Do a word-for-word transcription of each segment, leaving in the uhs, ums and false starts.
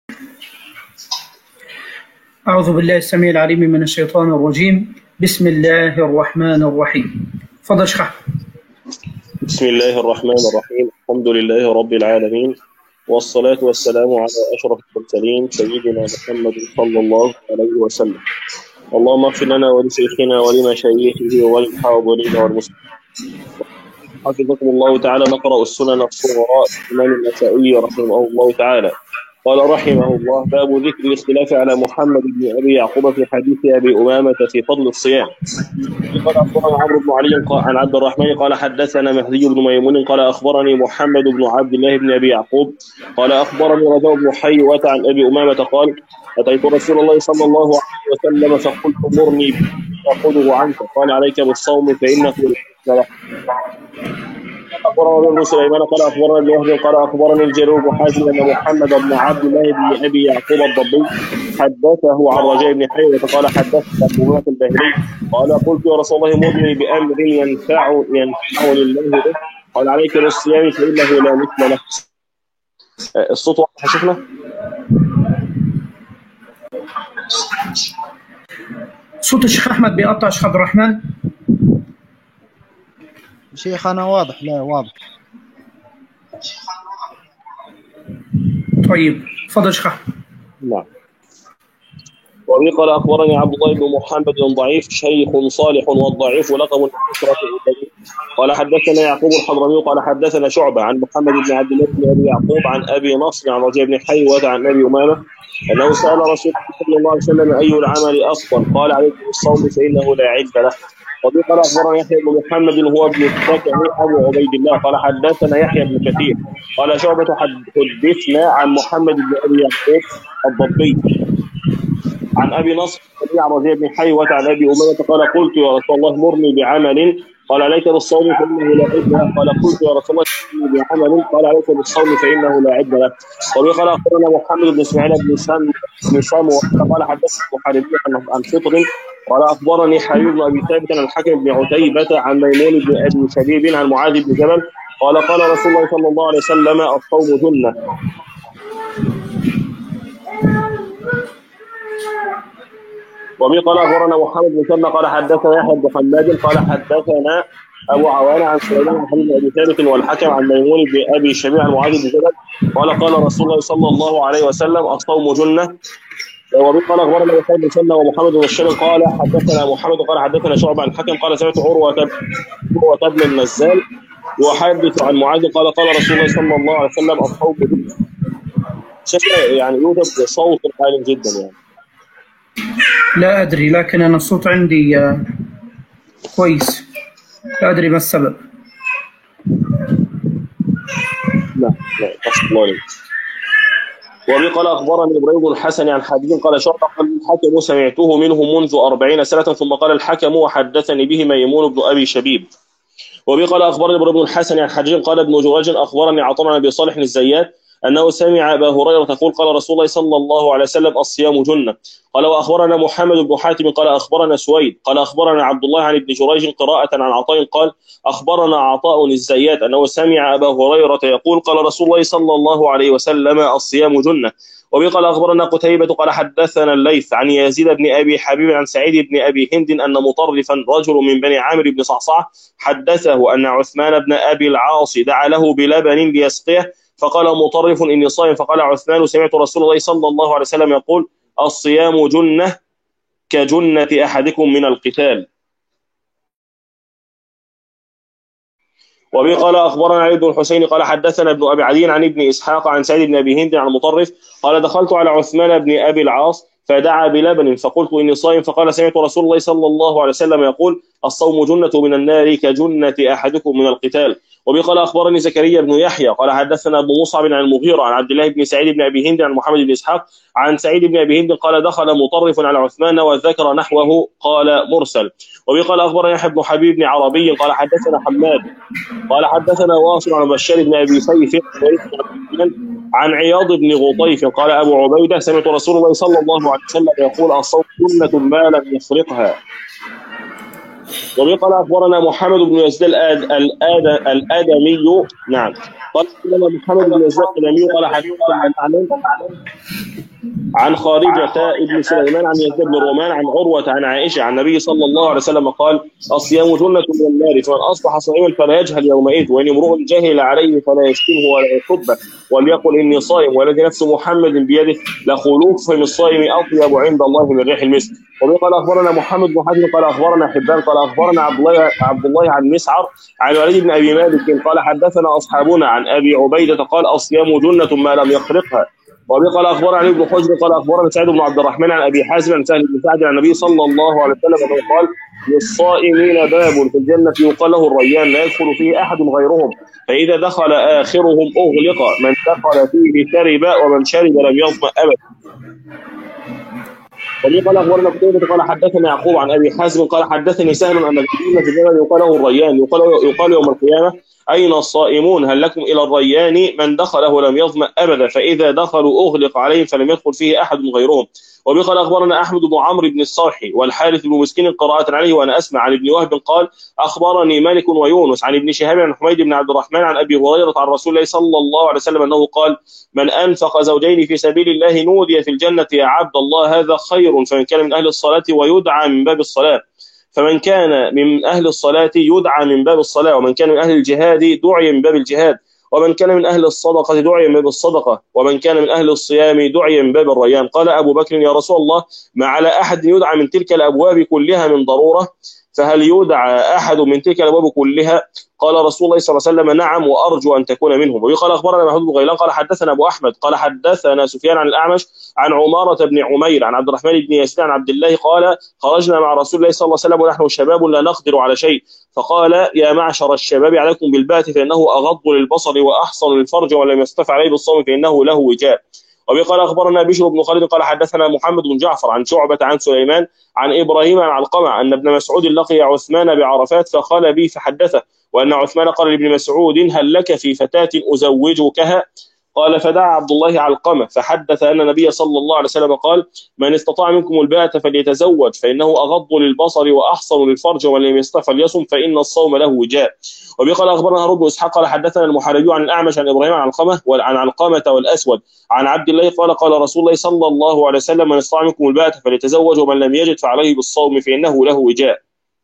أعوذ بالله السميع العليم من الشيطان الرجيم. بسم الله الرحمن الرحيم. تفضل شيخ. بسم الله الرحمن الرحيم. الحمد لله رب العالمين، والصلاة والسلام على أشرف المرسلين سيدنا محمد صلى الله عليه وسلم. اللهم اغفر لنا ولشيخنا ولمشايخه وللحاضرين والمسلمين. حفظكم الله تعالى. نقرأ السنن الصغراء الإمام النسائي رحمه الله تعالى. قال رحمه الله: باب ذكر الاختلاف على محمد بن أبي يعقوب في حديث أبي أمامة في فضل الصيام. قال أخبرنا عمرو بن علي عن عبد الرحمن قال حدثنا مهدي بن ميمون قال أخبرني محمد بن عبد الله بن أبي يعقوب قال أخبرني رجاء بن حيوة عن أبي أمامة قال: أتيت رسول الله صلى الله عليه وسلم فقلت: مرني فأخذه عنك. قال: عليك بالصوم فإنه له. أخبرنا ابن سليمان قال أخبرنا ابن وهب قال أخبرني الجرير بن حازم أن محمد بن عبد الله بن أبي يعقوب الضبي حدثه عن رجاء بن حيوة قال حدثت أبو أمامة الباهلي قال: قلت يا رسول الله مرني بأمر ينفع ينفعني الله به. قال: عليك بالصيام فإنه لا مثل له. الصوت واضح يا شيخنا؟ صوت الشيخ أحمد بيقطع. شيخ عبد الرحمن شيخنا واضح. لا واضح. طيب تفضل شيخ أحمد. نعم. وابي قال اخبرني عبد الله بن محمد ضعيف شيخ صالح والضعيف لقب قال حدثنا يعقوب الحضرمي قال حدثنا شعبه عن محمد بن عبد الله بن ابي يعقوب عن ابي نصر عن رجاء بن حيوة عن ابي امامه انه سال رسول الله صلى الله عليه وسلم: اي العمل افضل؟ قال: عليك بالصوم فانه لا عد له. وابي قال اخبرنا يحيى بن محمد هو ابن السكن ابو عبيد الله قال حدثنا يحيى بن كثير قال شعبه حدثنا عن محمد بن ابي يعقوب الضبي عن ابي نصر عن رجاء بن حيوة عن ابي امامه قال: قلت يا رسول الله مرني بعمل. قال: عليك بالصوم فانه لا عد له. قال: قلت يا رسول الله مرني بعمل. قال: عليك بالصوم فانه لا عد له. وابي قال اخبرنا محمد بن اسماعيل بن سام بن سام قال حدثنا محاربي عن فطر قال اخبرني حبيب بن ابي ثابت عن الحكم بن عتيبة عن ميمون بن ابي شبيب عن معاذ بن جبل قال: قال رسول الله صلى الله عليه وسلم: الصوم جنة. وبي قال اخبرنا محمد بن سلمى قال حدثنا يحيى بن حماد قال حدثنا ابو عوانه عن سليمان بن حبيب بن ابي ثابت والحكم عن ميمون بن ابي شبيب عن معاذ بن جبل قال: قال رسول الله صلى الله عليه وسلم: الصوم جنة. وبي قال اخبرنا محمد بن سلمى ومحمد بن الشبل قال حدثنا محمد قال حدثنا شعبه عن الحكم قال: سمعت عروه عروه بن النزال يحدث عن معاذ قال: قال رسول الله صلى الله عليه وسلم: الصوم جنة. شكله يعني يوجد صوت عالي جدا يعني. لا أدري، لكن أنا الصوت عندي كويس. لا أدري ما السبب. لا لا الله. وابي قال اخبرني ابراهيم بن الحسن عن حبيب قال: شرط قال الحكم سمعته منه منذ أربعين سنة ثم قال الحكم وحدثني به ميمون بن ابي شبيب. وابي قال اخبرني ابراهيم بن الحسن عن حبيب قال ابن جريج اخبرني عطاء بن ابي صالح الزيات أنه سمع أبا هريرة تقول: قال رسول الله صلى الله عليه وسلم: الصيام جنة. قال: وأخبرنا محمد بن حاتم قال أخبرنا سويد قال أخبرنا عبد الله عن ابن جريج قراءة عن عطاء قال: أخبرنا عطاء الزيات أنه سمع أبا هريرة يقول: قال رسول الله صلى الله عليه وسلم: الصيام جنة. وبي قال أخبرنا قتيبة قال حدثنا الليث عن يزيد بن أبي حبيب عن سعيد بن أبي هند أن مطرفا رجل من بني عامر بن صعصعة حدثه أن عثمان بن أبي العاص دعا له بلبن ليسقيه فقال مطرف: إني صائم. فقال عثمان: سمعت رسول الله صلى الله عليه وسلم يقول: الصيام جنة كجنة أحدكم من القتال. وبي قال أخبرنا علي بن الحسين قال حدثنا ابن أبي عدي عن ابن إسحاق عن سعيد بن أبي هند عن مطرف قال: دخلت على عثمان بن أبي العاص فدعا بلبن فقلت: إني صائم. فقال: سمعت رسول الله صلى الله عليه وسلم يقول: الصوم جنة من النار كجنة أحدكم من القتال. وبي قال أخبرني زكريا بن يحيى قال حدثنا أبو مصعب عن المغيرة عن عبد الله بن سعيد بن أبي هند عن محمد بن إسحاق عن سعيد بن أبي هند قال: دخل مطرف على عثمان وذكر نحوه قال مرسل. وبي قال أخبرنا يحيى بن حبيب بن عربي قال حدثنا حماد قال حدثنا واصل عن بشار بن أبي سيف عن عياض بن غطيف قال أبو عبيدة: سمعت رسول الله صلى الله عليه وسلم يقول: الصوم جنة ما لم يفرقها. وبي قال أخبرنا محمد بن يزيد الآد الآد الآدمي نعم قال لنا محمد بن يزيد الأمير قال حدثنا عن خارجة ابن سليمان عن يزيد بن رومان عن عروة عن عائشة عن النبي صلى الله عليه وسلم قال: الصيام جنة من النار، فمن أصبح صائما فلا يجهل يومئذ، وإن امرؤ جهل عليه فلا يشتمه ولا يسبه، وليقل إني صائم، والذي نفس محمد بيده لخلوف فم الصائم أطيب عند الله من ريح المسك. وقال أخبرنا محمد بن حاتم قال أخبرنا حبان قال أخبرنا عبد الله عبد الله عن مسعر عن وليد بن أبي مالك قال حدثنا أصحابنا عن أبي عبيدة قال: الصيام جنة ما لم يخرقها. وابي قال اخبرنا علي بن حجر قال اخبرنا سعيد بن عبد الرحمن عن ابي حازم عن سهل بن سعد عن النبي صلى الله عليه وسلم انه قال: للصائمين باب في الجنه يقال له الريان لا يدخل فيه احد غيرهم، فاذا دخل اخرهم اغلق، من دخل فيه شرب ومن شرب لم يظمأ ابدا. وابي قال اخبرنا قتيبة قال حدثنا يعقوب عن ابي حازم قال حدثني سهل ان الجنه في الجنه يقال له الريان، يقال يقال يوم القيامه: أين الصائمون؟ هل لكم إلى الريان؟ من دخله لم يظمأ أبدا، فإذا دخلوا أغلق عليهم فلم يدخل فيه أحد غيرهم. وبقال أخبرنا أحمد بن عمرو بن الصرحي والحارث بن مسكين قراءة عليه وأنا أسمع عن ابن وهب قال: أخبرني مالك ويونس عن ابن شهاب عن حميد بن عبد الرحمن عن أبي هريرة عن رسول الله صلى الله عليه وسلم أنه قال: من أنفق زوجين في سبيل الله نودي في الجنة يا عبد الله هذا خير، فمن كان من أهل الصلاة ويدعى من باب الصلاة، فمن كان من أهل الصلاة يدعى من باب الصلاة، ومن كان من أهل الجهاد دعي من باب الجهاد، ومن كان من أهل الصدقة دعي من باب الصدقة، ومن كان من أهل الصيام دعي من باب الريان. قال أبو بكر: يا رسول الله، ما على أحد يدعى من تلك الأبواب كلها من ضرورة، فهل يدعى أحد من تلك الأبواب كلها؟ قال رسول الله صلى الله عليه وسلم: نعم، وأرجو أن تكون منهم. ويقال أخبرنا محمود بن غيلان قال حدثنا أبو أحمد قال حدثنا سفيان عن الأعمش عن عمارة بن عمير عن عبد الرحمن بن يزيد عن عبد الله قال: خرجنا مع رسول الله صلى الله عليه وسلم ونحن شباب لا نقدر على شيء، فقال: يا معشر الشباب عليكم بالبات فإنه أغض للبصر وأحصن للفرج، ولم يستطع عليه بالصوم فإنه له وجاء. وقال أخبرنا بشر بن خالد قال حدثنا محمد بن جعفر عن شعبة عن سليمان عن إبراهيم عن علقمة أن ابن مسعود لقي عثمان بعرفات فقال به فحدثه، وأن عثمان قال لابن مسعود: هل لك في فتاة أزوجكها؟ قال: فدعا عبد الله علقمة فحدث أن النبي صلى الله عليه وسلم قال: من استطاع منكم الباءة فليتزوج فإنه أغض للبصر وأحصن للفرج، ومن لم يستطع فليصم فإن الصوم له وجاء. وبقال أخبرنا هارون بن إسحاق قال حدثنا المحاربي عن الأعمش عن إبراهيم عن علقمة وعن علقمة والأسود عن عبد الله قال: قال رسول الله صلى الله عليه وسلم: من استطاع منكم الباءة فليتزوج، ومن لم يجد فعليه بالصوم فإنه له وجاء.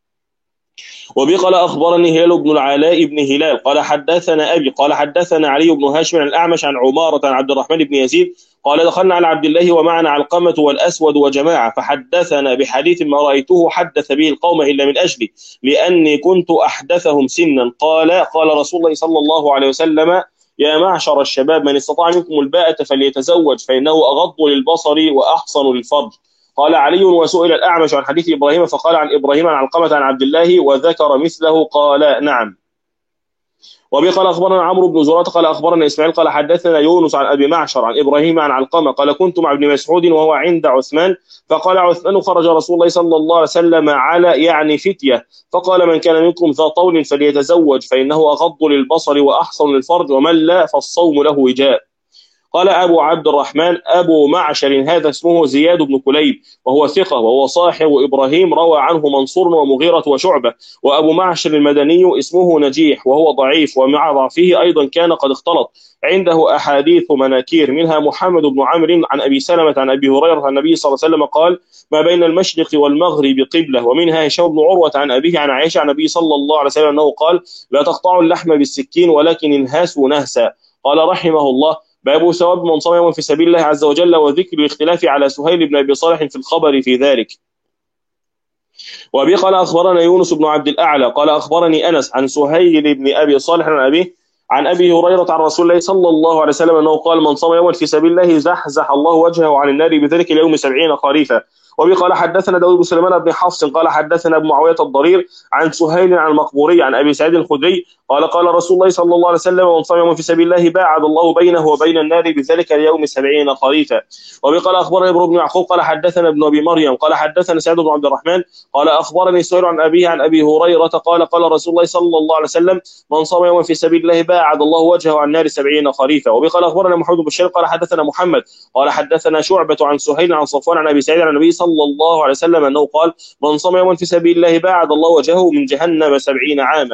وبقال أخبرني هلال بن العلاء بن هلال قال حدثنا أبي قال حدثنا علي بن هاشم عن الأعمش عن عمارة عن عبد الرحمن بن يزيد قال: دخلنا على عبد الله ومعنا علقمة والأسود وجماعة، فحدثنا بحديث ما رأيته حدث به القوم إلا من أجلي، لأني كنت أحدثهم سنا. قال: قال رسول الله صلى الله عليه وسلم: يا معشر الشباب، من استطاع منكم الباءة فليتزوج فإنه أغض للبصر وأحصن للفرج. قال علي: وسئل الأعمش عن حديث إبراهيم فقال عن إبراهيم عن علقمة عن عبد الله وذكر مثله. قال: نعم. وبقال أخبرنا عمرو بن زرارة قال أخبرنا إسماعيل قال حدثنا يونس عن أبي معشر عن إبراهيم عن علقمة قال: كنت مع ابن مسعود وهو عند عثمان، فقال عثمان: خرج رسول الله صلى الله عليه وسلم على يعني فتية، فقال: من كان منكم ذا طول فليتزوج فإنه أغض للبصر وأحصن للفرج، ومن لا فالصوم له وجاء. قال أبو عبد الرحمن: أبو معشر هذا اسمه زياد بن كليب، وهو ثقة، وهو صاحب إبراهيم، روى عنه منصور ومغيرة وشعبة. وأبو معشر المدني اسمه نجيح وهو ضعيف، ومع ضعفه أيضا كان قد اختلط، عنده أحاديث مناكير، منها محمد بن عمرو عن أبي سلمة عن أبي هريرة عن النبي صلى الله عليه وسلم قال: ما بين المشرق والمغرب قبلة. ومنها هشام بن عروة عن أبيه عن عائشة عن النبي صلى الله عليه وسلم أنه قال: لا تقطعوا اللحم بالسكين ولكن انهاسوا نهسا. قال رحمه الله: باب ثواب من صام يوما في سبيل الله عز وجل، وذكر الاختلاف على سهيل بن أبي صالح في الخبر في ذلك. وأبي قال أخبرنا يونس بن عبد الأعلى قال أخبرني أنس عن سهيل بن أبي صالح عن أبيه عن أبي هريرة عن رسول الله صلى الله عليه وسلم أنه قال: من صام يوما في سبيل الله زحزح الله وجهه عن النار بذلك اليوم سبعين خريفا. وبه قال حدثنا داود بن سليمان بن حفص قال حدثنا ابن معاوية الضرير عن سهيل عن المقبوري عن أبي سعيد الخدري قال: قال رسول الله صلى الله عليه وسلم: من صام يوما في سبيل الله باعد الله بينه وبين النار بذلك اليوم سبعين خريفا. وبه قال أخبرنا ابن بن يعقوب قال حدثنا ابن أبي مريم قال حدثنا سعيد بن عبد الرحمن قال أخبرني سهيل عن أبيه عن أبي هريرة قال: قال رسول الله صلى الله عليه وسلم: من صام يوما في سبيل الله باعد الله وجهه عن النار سبعين خريفا. وبه قال أخبرنا محمد بن بشير قال حدثنا محمد قال حدثنا شعبة عن سهيل عن صفوان عن أبي سعيد عن النبي صلى الله عليه وسلم أنه قال: من صام يوما في سبيل الله باعد الله وجهه من جهنم سبعين عاما.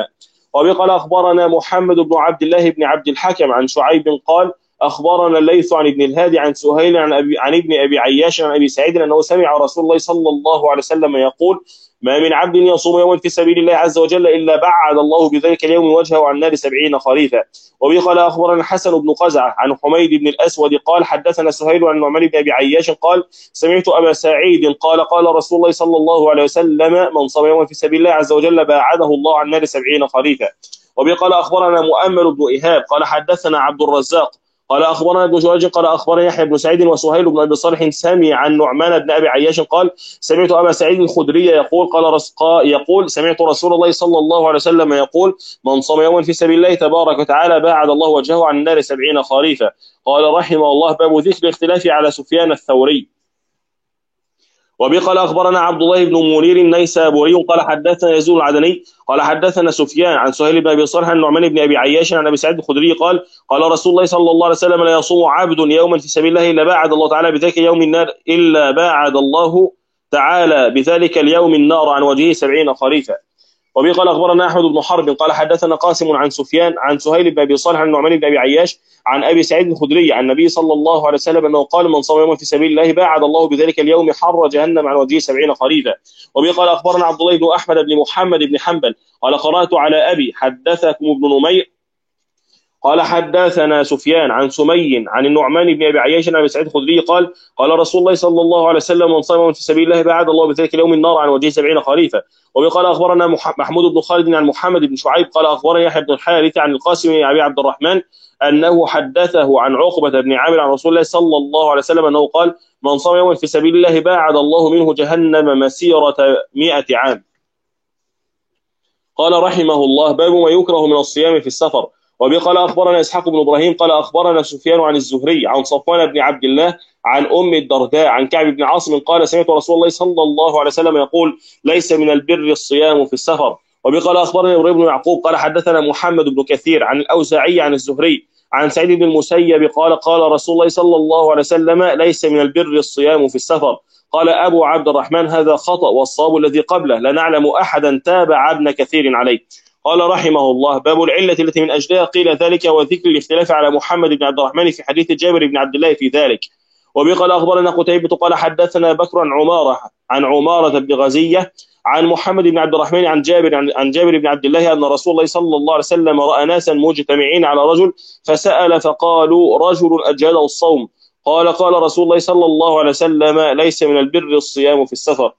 وبه قال أخبرنا محمد بن عبد الله بن عبد الحكم عن شعيب قال أخبرنا الليث عن ابن الهادي عن سهيل عن, أبي عن ابن أبي عياش عن أبي سعيد أنه سمع رسول الله صلى الله عليه وسلم يقول ما من عبد يصوم يوما في سبيل الله عز وجل إلا بعد الله بذلك اليوم وجهه عن النار سبعين خريفا. وبه قال أخبرنا الحسن بن قزعة عن حميد بن الأسود قال حدثنا سهيل عن نعمان بن أبي عياش قال سمعت أبا سعيد قال قال رسول الله صلى الله عليه وسلم من صام يوما في سبيل الله عز وجل باعده الله عن النار سبعين خريفا. وبه قال أخبرنا مؤمل بن إيهاب قال حدثنا عبد الرزاق قال أخبرنا ابن جريج قال أخبرنا يحيى بن سعيد وسهيل بن أبي صالح سمع عن نعمان بن أبي عياش قال سمعت أبا سعيد الخدري يقول قال رزقا يقول سمعت رسول الله صلى الله عليه وسلم يقول من صام يوما في سبيل الله تبارك وتعالى باعد الله وجهه عن النار سبعين خريفا. قال رحمه الله باب ذكر الاختلاف على سفيان الثوري. وبه قال أخبرنا عبد الله بن منير النيسابوري قال حدثنا يزيد العدني قال حدثنا سفيان عن سهيل بن أبي صالح عن نعمان بن أبي عياش عن أبي سعيد الخدري قال قال رسول الله صلى الله عليه وسلم لا يصوم عبد يوما في سبيل الله إلا باعد الله تعالى بذلك يوم النار إلا باعد الله تعالى بذلك اليوم النار عن وجهه سبعين خريفا. وبه قال أخبرنا أحمد بن حرب قال حدثنا قاسم عن سفيان عن سهيل بن أبي صالح عن نعمان بن أبي عياش عن أبي سعيد الخدري عن النبي صلى الله عليه وسلم أنه قال من صام يوما في سبيل الله باعد الله بذلك اليوم حر جهنم عن وجهه سبعين خريفا. وبه قال أخبرنا عبد الله بن أحمد بن محمد بن حنبل قال قرأت على أبي حدثكم ابن نمير قال حدثنا سفيان عن سمي عن النعمان بن أبي عياش عن أبي سعيد الخدري قال قال رسول الله صلى الله عليه وسلم من صام في سبيل الله باعد الله بذلك اليوم النار عن وجهه سبعين خريفا. وقال أخبرنا محمود بن خالد عن محمد بن شعيب قال أخبرنا يحيى بن الحارث عن القاسم بن أبي عبد الرحمن أنه حدثه عن عقبة بن عامر عن رسول الله صلى الله عليه وسلم أنه قال من صام يوما في سبيل الله باعد الله منه جهنم مسيرة مئة عام. قال رحمه الله باب ما يكره من الصيام في السفر. وبه قال أخبرنا إسحاق بن إبراهيم قال أخبرنا سفيان عن الزهري عن صفوان بن عبد الله عن أم الدرداء عن كعب بن عاصم قال سمعت رسول الله صلى الله عليه وسلم يقول ليس من البر الصيام في السفر. وبه قال أخبرنا إبراهيم بن يعقوب قال حدثنا محمد بن كثير عن الأوزاعي عن الزهري عن سعيد بن المسيب قال قال رسول الله صلى الله عليه وسلم ليس من البر الصيام في السفر. قال أبو عبد الرحمن هذا خطأ والصواب الذي قبله لا نعلم أحدا تابع ابن كثير عليه. قال رحمه الله باب العلة التي من أجلها قيل ذلك وذكر الاختلاف على محمد بن عبد الرحمن في حديث جابر بن عبد الله في ذلك. وبه قال أخبرنا قتيبة قال حدثنا بكر عن عمارة عن عمارة بن غزية عن محمد بن عبد الرحمن عن جابر عن جابر بن عبد الله أن رسول الله صلى الله عليه وسلم رأى ناسا مجتمعين على رجل فسأل فقالوا رجل أجهده الصوم قال قال رسول الله صلى الله عليه وسلم ليس من البر الصيام في السفر.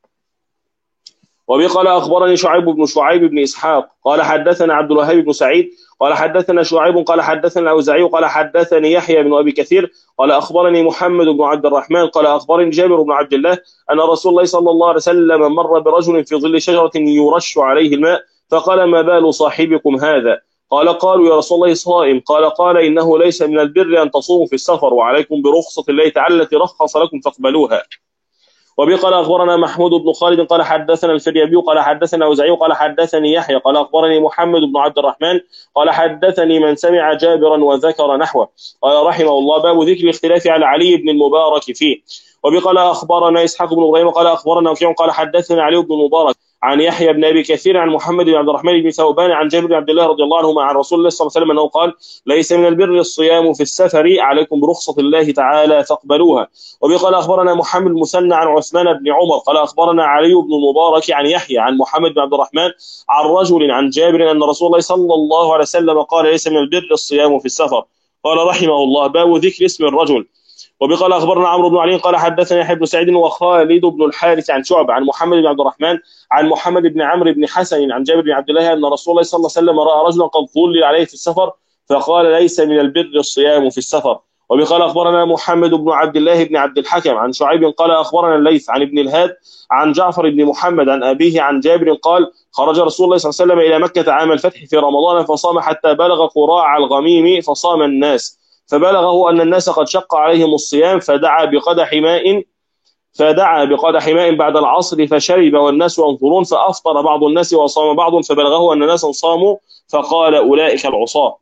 وبه قال أخبرني شعيب بن شعيب بن إسحاق قال حدثنا عبد الوهاب بن سعيد قال حدثنا شعيب قال حدثنا الأوزاعي قال حدثني يحيى بن أبي كثير قال أخبرني محمد بن عبد الرحمن قال أخبرني جابر بن عبد الله أن رسول الله صلى الله عليه وسلم مر برجل في ظل شجرة يرش عليه الماء فقال ما بال صاحبكم هذا قال قالوا يا رسول الله صائم قال قال إنه ليس من البر أن تصوموا في السفر وعليكم برخصة الله تعالى التي رخص لكم فاقبلوها. وبه قال أخبرنا محمود بن خالد قال حدثنا الفريابي قال حدثنا أوزاعي قال حدثني يحيى قال أخبرني محمد بن عبد الرحمن قال حدثني من سمع جابرا وذكر نحوه. قال رحمه الله باب ذكر الاختلاف على علي بن المبارك فيه. وبه قال أخبرنا إسحاق بن إبراهيم قال أخبرنا وكيع قال حدثنا علي بن المبارك عن يحيى بن أبي كثير عن محمد بن عبد الرحمن بن ثوبان عن جابر بن عبد الله رضي الله عنهما عن رسول الله صلى الله عليه وسلم أنه قال ليس من البر الصيام في السفر عليكم برخصة الله تعالى فاقبلوها. وبه قال أخبرنا محمد المثنى عن عثمان بن عمر قال أخبرنا علي بن المبارك عن يحيى عن محمد بن عبد الرحمن عن رجل عن جابر أن رسول الله صلى الله عليه وسلم قال ليس من البر الصيام في السفر. قال رحمه الله باب ذكر اسم الرجل. وبه قال أخبرنا عمرو بن علي قال حدثنا يحيى بن سعيد وخالد بن الحارث عن شعبة عن محمد بن عبد الرحمن عن محمد بن عمرو بن حسن عن جابر بن عبد الله أن رسول الله صلى الله عليه وسلم رأى رجلا قد ظلل عليه في السفر فقال ليس من البر الصيام في السفر. وبه قال أخبرنا محمد بن عبد الله بن عبد الحكم عن شعيب قال أخبرنا الليث عن ابن الهاد عن جعفر بن محمد عن أبيه عن جابر قال خرج رسول الله صلى الله عليه وسلم إلى مكة عام الفتح في رمضان فصام حتى بلغ قراع الغميم فصام الناس فبلغه أن الناس قد شق عليهم الصيام فدعا بقدح ماء فدعا بقدح ماء بعد العصر فشرب والناس ينظرون فأفطر بعض الناس وصام بعض فبلغه أن الناس صاموا فقال أولئك العصاة.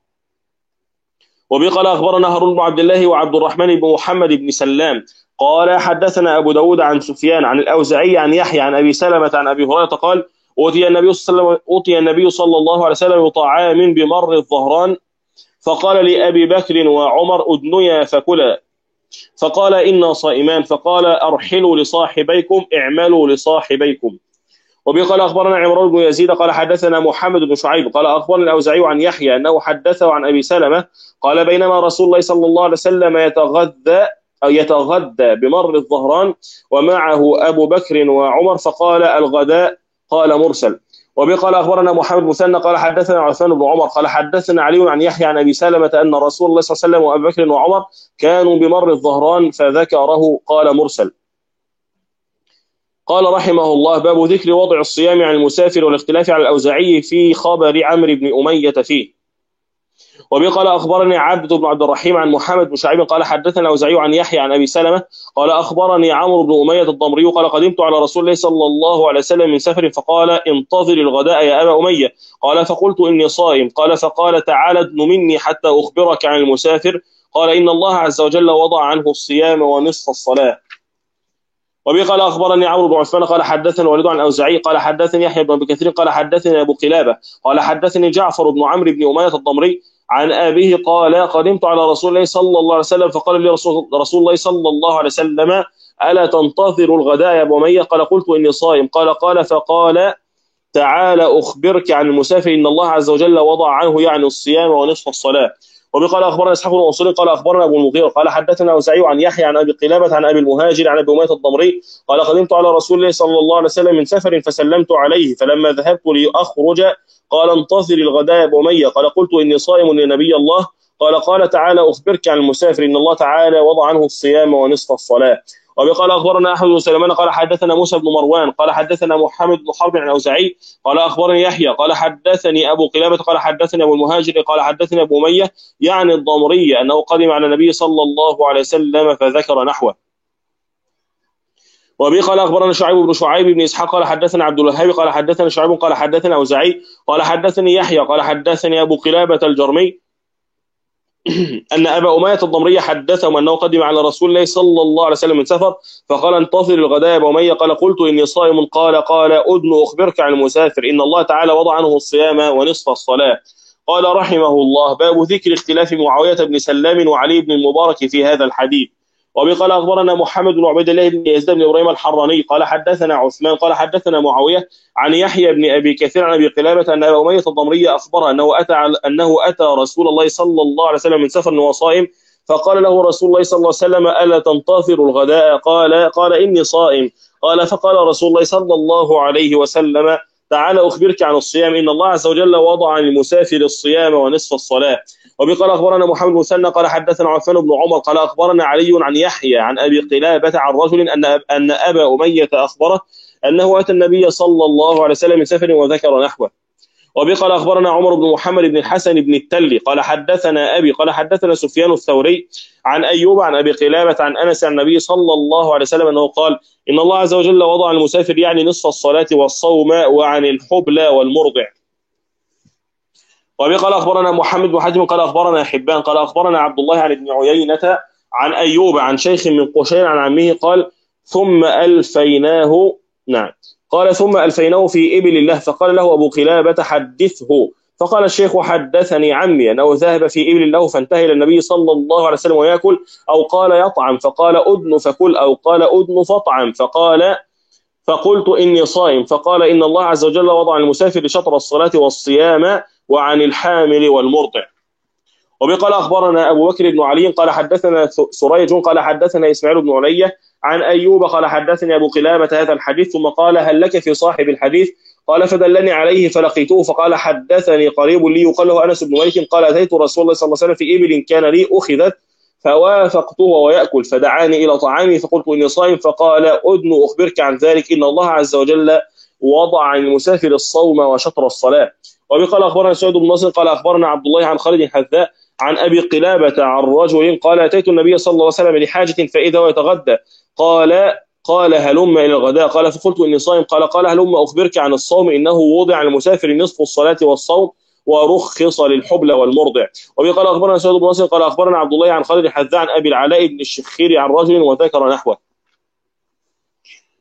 وبه قال أخبرنا هارون بن عبد الله وعبد الرحمن بن محمد بن سلام قال حدثنا أبو داود عن سفيان عن الأوزاعي عن يحيى عن أبي سلمة عن أبي هريرة قال أوتي النبي صلى الله عليه وسلم أوتي النبي صلى الله عليه وسلم بطعام بمر الظهران، فقال لأبي بكر وعمر أدنيا فكلا، فقال إنا صائمان، فقال أرحلوا لصاحبيكم، اعملوا لصاحبيكم. وبه قال أخبرنا عمران بن يزيد قال حدثنا محمد بن شعيب قال أخبرنا الأوزاعي عن يحيى أنه حدثه عن أبي سلمة قال بينما رسول الله صلى الله عليه وسلم يتغذى أو يتغدى بمر الظهران ومعه أبو بكر وعمر فقال الغداء، قال مرسل. وبه قال أخبرنا محمد بن مثنى قال حدثنا عثمان بن عمر قال حدثنا علي عن يحيى عن أبي سلمة أن رسول الله صلى الله عليه وسلم وأبو بكر وعمر كانوا بمر الظهران فذكره، قال مرسل. قال رحمه الله: باب ذكر وضع الصيام عن المسافر والاختلاف على الأوزاعي في خبر عمرو بن أمية فيه. وبه قال أخبرني عبد بن عبد الرحيم عن محمد بن شعيب قال حدثنا الأوزاعي عن يحيى عن أبي سلمة قال أخبرني عمرو بن أمية الضمري قال قدمت على رسول الله صلى الله عليه وسلم من سفر فقال انتظر الغداء يا أبا أمية، قال فقلت إني صائم، قال فقال تعال ادن مني حتى أخبرك عن المسافر، قال إن الله عز وجل وضع عنه الصيام ونصف الصلاة. وبه قال أخبرني عمرو بن عثمان قال حدثني والد عن الأوزاعي قال حدثني يحيى بن أبي كثير قال حدثني أبو قلابة قال حدثني جعفر بن عمرو بن أمية الضمري عن أبيه قال قدمت على رسول الله صلى الله عليه وسلم فقال لي رسول, رسول الله صلى الله عليه وسلم ألا تنتظر الغداء يا أبو أمية؟ قال قلت إني صائم، قال قال فقال تعال أخبرك عن المسافر إن الله عز وجل وضع عنه يعني الصيام ونصف الصلاة. وبه قال أخبرنا إسحاق بن منصور قال أخبرنا أبو المغيرة قال حدثنا أوزاعي عن يحيى عن أبي قلابة عن أبي المهاجر عن أبي أمية الضمري قال قدمت على رسول الله صلى الله عليه وسلم من سفر فسلمت عليه فلما ذهبت لأخرج قال انتظر الغداء يا أبو أمية، قال قلت إني صائم يا نبي الله، قال قال تعالى أخبرك عن المسافر إن الله تعالى وضع عنه الصيام ونصف الصلاة. وبه قال أخبرنا أحمد بن سليمان قال حدثنا موسى بن مروان قال حدثنا محمد بن حرب عن الأوزاعي قال أخبرني يحيى قال حدثني أبو قلابة قال حدثني أبو المهاجر قال حدثني أبو أمية يعني الضمري أنه قدم على النبي صلى الله عليه وسلم فذكر نحوه. وبه قال أخبرنا شعيب بن شعيب بن إسحاق قال حدثنا عبد الوهاب قال حدثنا شعيب قال حدثنا أوزاعي قال حدثني يحيى قال حدثني أبو قلابة الجرمي أن أبا أمية الضمري حدثهم أنه قدم على رسول الله صلى الله عليه وسلم من سفر فقال انتظر الغداء يا أبا أمية، قال قلت إني صائم، قال قال أدن أخبرك عن المسافر إن الله تعالى وضع عنه الصيام ونصف الصلاة. قال رحمه الله: باب ذكر اختلاف معاوية بن سلام وعلي بن المبارك في هذا الحديث. وبه قال أخبرنا محمد بن عبيد الله بن يزيد بن إبراهيم الحراني قال حدثنا عثمان قال حدثنا معاوية عن يحيى بن أبي كثير عن أبي قلابة أن أبا أمية الضمري أخبره أنه أتى أنه أتى رسول الله صلى الله عليه وسلم من سفر وهو صائم فقال له رسول الله صلى الله عليه وسلم ألا تنتظر الغداء؟ قال قال إني صائم، قال فقال رسول الله صلى الله عليه وسلم تعالى أخبرك عن الصيام إن الله عز وجل وضع عن المسافر الصيام ونصف الصلاة. وبه قال أخبرنا محمد بن مثنى قال حدثنا عثمان بن عمر قال أخبرنا علي عن يحيى عن أبي قلابة عن رجل أن أن أبا أمية أخبره أنه أتى النبي صلى الله عليه وسلم من سفر وذكر نحوه. وبه قال أخبرنا عمر بن محمد بن الحسن بن التلي قال حدثنا أبي قال حدثنا سفيان الثوري عن أيوب عن أبي قلابة عن أنس عن النبي صلى الله عليه وسلم أنه قال إن الله عز وجل وضع عن المسافر يعني نصف الصلاة والصوم وعن الحبلى والمرضع. وبه قال أخبرنا محمد بن حاتم قال أخبرنا حبان قال أخبرنا عبد الله عن ابن عيينة عن أيوب عن شيخ من قشير عن عمه قال ثم ألفيناه نعم قال ثم ألفيناه في إبل الله فقال له أبو قلابة حدثه، فقال الشيخ حدثني عمي أنه ذهب في إبل الله فانتهى إلى النبي صلى الله عليه وسلم ويأكل أو قال يطعم فقال أدن فكل أو قال أدن فاطعم فقال فقلت إني صائم، فقال إن الله عز وجل وضع المسافر شطر الصلاة والصيام وعن الحامل والمرضع. وبه قال أخبرنا أبو بكر بن علي قال حدثنا سريج قال حدثنا إسماعيل بن علية عن أيوب قال حدثني أبو قلابة هذا الحديث ثم قال هل لك في صاحب الحديث؟ قال فدلني عليه فلقيته فقال حدثني قريب لي يقال له أنس بن مالك قال أتيت رسول الله صلى الله عليه وسلم في إبل كان لي أخذت فوافقته ويأكل فدعاني إلى طعامي فقلت إني صائم فقال أدن أخبرك عن ذلك إن الله عز وجل وضع عن المسافر الصوم وشطر الصلاة. وبه قال أخبرنا سعيد بن نصر قال أخبرنا عبد الله عن خالد الحذاء عن أبي قلابة عن رجل قال أتيت النبي صلى الله عليه وسلم لحاجة فإذا هو يتغدى قال قال هلم إلى الغداء قال فقلت إني صائم قال قال هلم أخبرك عن الصوم إنه وضع عن المسافر نصف الصلاة والصوم ورخص للحبلى والمرضع. وبه قال أخبرنا سعيد بن نصر قال أخبرنا عبد الله عن خالد الحذاء عن أبي العلاء بن الشخير عن رجل وذكر نحوه.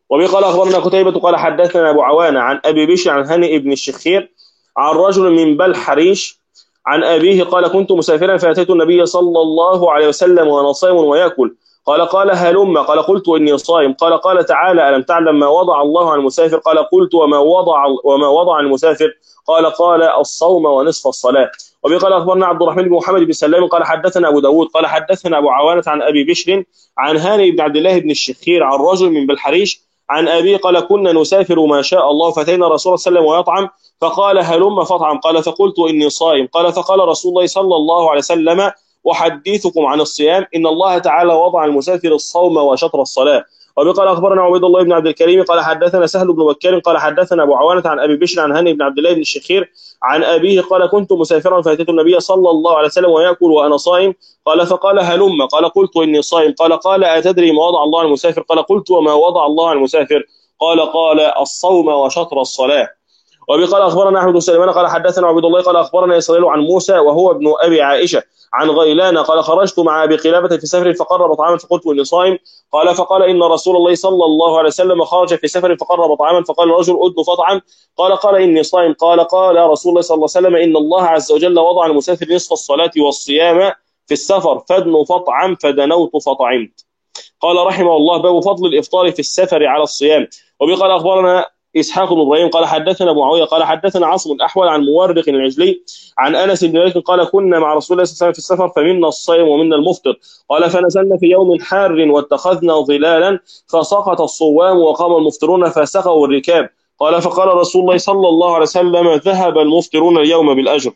وبه قال أخبرنا قتيبة قال حدثنا أبو عوانة عن أبي بشر عن هانئ بن الشخير عن رجل من بلحريش عن أبيه قال كنت مسافرا فأتيت النبي صلى الله عليه وسلم وأنا صائم ويأكل قال قال هلم قال قلت إني صائم قال قال تعالى ألم تعلم ما وضع الله عن المسافر قال قلت وما وضع وما وضع عن المسافر قال قال الصوم ونصف الصلاة. وبه قال أخبرنا عبد الرحمن بن محمد بن سلام قال حدثنا أبو داود قال حدثنا أبو عوانة عن أبي بشر عن هانئ بن عبد الله بن الشخير عن رجل من بلحريش عن أبي قال كنا نسافر ما شاء الله فأتينا رسول الله صلى الله عليه وسلم ويطعم فقال هلم فاطعم قال فقلت إني صائم قال فقال رسول الله صلى الله عليه وسلم أحدثكم عن الصيام إن الله تعالى وضع المسافر الصوم وشطر الصلاة. وقال أخبرنا عبيد الله بن عبد الكريم قال حدثنا سهل بن بكر قال حدثنا أبو عوانة عن أبي بشر عن هانئ بن عبد الله بن الشخير عن أبيه قال كنت مسافرا فأتيت النبي صلى الله عليه وسلم ويأكل وأنا صائم قال فقال هلم قال قلت إني صائم قال قال أتدري ما وضع الله عن المسافر قال قلت وما وضع الله عن المسافر قال قال الصوم وشطر الصلاة. وقال أخبرنا أحمد بن سليمان قال حدثنا عبد الله قال أخبرنا إسرائيل عن موسى وهو ابن أبي عائشة عن غيلان قال خرجت مع أبي قلابة في سفر فقرب طعاما فقلت إني صائم قال فقال إن رسول الله صلى الله عليه وسلم خرج في سفر فقرب طعاما فقال الرجل أدن فطعم قال قال إني صائم قال قال رسول الله صلى الله عليه وسلم إن الله عز وجل وضع المسافر نصف الصلاة والصيام في السفر فادن فطعم فدنوت فطعمت. قال رحمه الله باب فضل الإفطار في السفر على الصيام. وقال أخبرنا إسحاق بن إبراهيم قال حدثنا معاوية قال حدثنا عاصم الأحول عن مورق العجلي عن أنس بن مالك قال كنا مع رسول الله صلى الله عليه وسلم في السفر فمنا الصائم ومنا المفطر قال فنزلنا في يوم حار واتخذنا ظلالا فسقط الصوام وقام المفطرون فسقوا الركاب قال فقال رسول الله صلى الله عليه وسلم ذهب المفطرون اليوم بالأجر.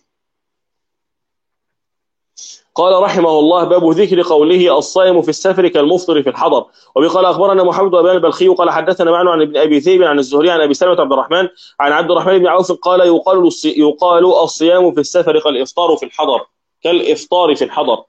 قال رحمه الله باب ذكر قوله الصائم في السفر كالمفطر في الحضر. وقال أخبرنا محمد بن البلخي قال حدثنا معن عن ابن أبي ذئب عن الزهري عن أبي سلمة عبد الرحمن عن عبد الرحمن بن عوف قال يقال يقال الصيام في السفر كالإفطار في الحضر كالإفطار في الحضر.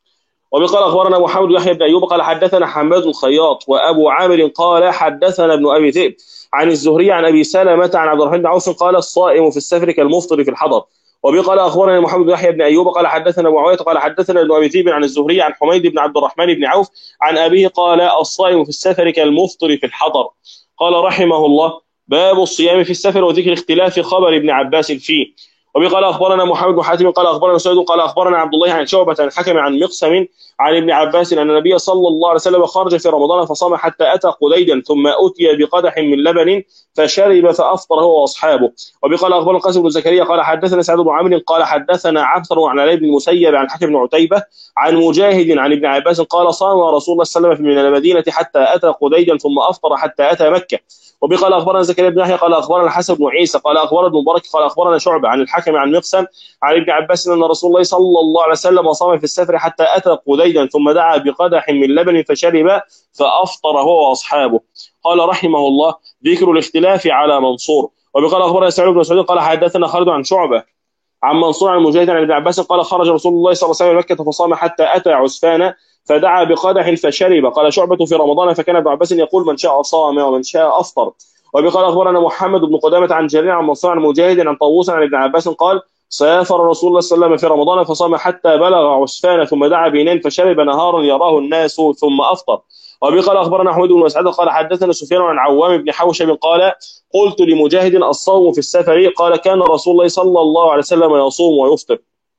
وقال أخبرنا محمد بن يحيى بن أيوب قال حدثنا حماد الخياط وأبو عامر قال حدثنا ابن أبي ذئب عن الزهري عن أبي سلمة عن عبد الرحمن بن عوف قال الصائم في السفر كالمفطر في الحضر. وقال أخبرنا محمد بن يحيى بن أيوب قال حدثنا معاوية قال حدثنا ابن أبي ذئب عن الزهري عن حميد بن عبد الرحمن بن عوف عن أبيه قال الصائم في السفر كالمفطر في الحضر. قال رحمه الله باب الصيام في السفر وذكر اختلاف خبر ابن عباس فيه. وقال أخبرنا محمد بن حاتم قال أخبرنا سعيد قال أخبرنا عبد الله عن شعبة عن الحكم عن مقسم عن ابن عباس أن النبي صلى الله عليه وسلم خرج في رمضان فصام حتى أتى قليدا ثم أتي بقدح من لبن فشرب فأفطر هو وأصحابه. وقال أخبرنا القاسم بن زكريا قال حدثنا سعد بن عمرو قال حدثنا عبثر عن علي بن المسيب عن حكم بن عتيبة عن مجاهد عن ابن عباس قال صام رسول الله صلى الله عليه وسلم من المدينة حتى أتى قليدا ثم أفطر حتى أتى مكة. وقال أخبرنا زكريا بن يحيى قال أخبرنا الحسن بن عيسى قال أخبرنا ابن مبارك قال أخبرنا شعبة عن الحكم عن مقسم عن ابن عباس أن رسول الله صلى الله عليه وسلم صام في السفر حتى أتى قليدا ثم دعا بقدح من لبن فشرب فأفطر هو وأصحابه. قال رحمه الله ذكر الاختلاف على منصور. وقال أخبرنا سعيد بن سعيد قال حدثنا خالد عن شعبة عن منصور عن مجاهد عن ابن عباس قال خرج رسول الله صلى الله عليه وسلم مكة فصام حتى أتى عسفان فدعا بقدح فشرب. قال شعبة في رمضان فكان ابن عباس يقول من شاء صام ومن شاء أفطر. وقال أخبرنا محمد بن قدامة عن جرير عن منصور عن مجاهد عن طاووس عن ابن عباس قال سافر رسول الله صلى الله عليه وسلم في رمضان فصام حتى بلغ عسفان ثم دعا بينين فشرب نهارا يراه الناس ثم أفطر. وقال أخبرنا أحمد بن مسعود قال حدثنا سفيان عن عوام بن حوشب قال قلت لمجاهد الصوم في السفر قال كان رسول الله صلى الله عليه وسلم يصوم ويفطر.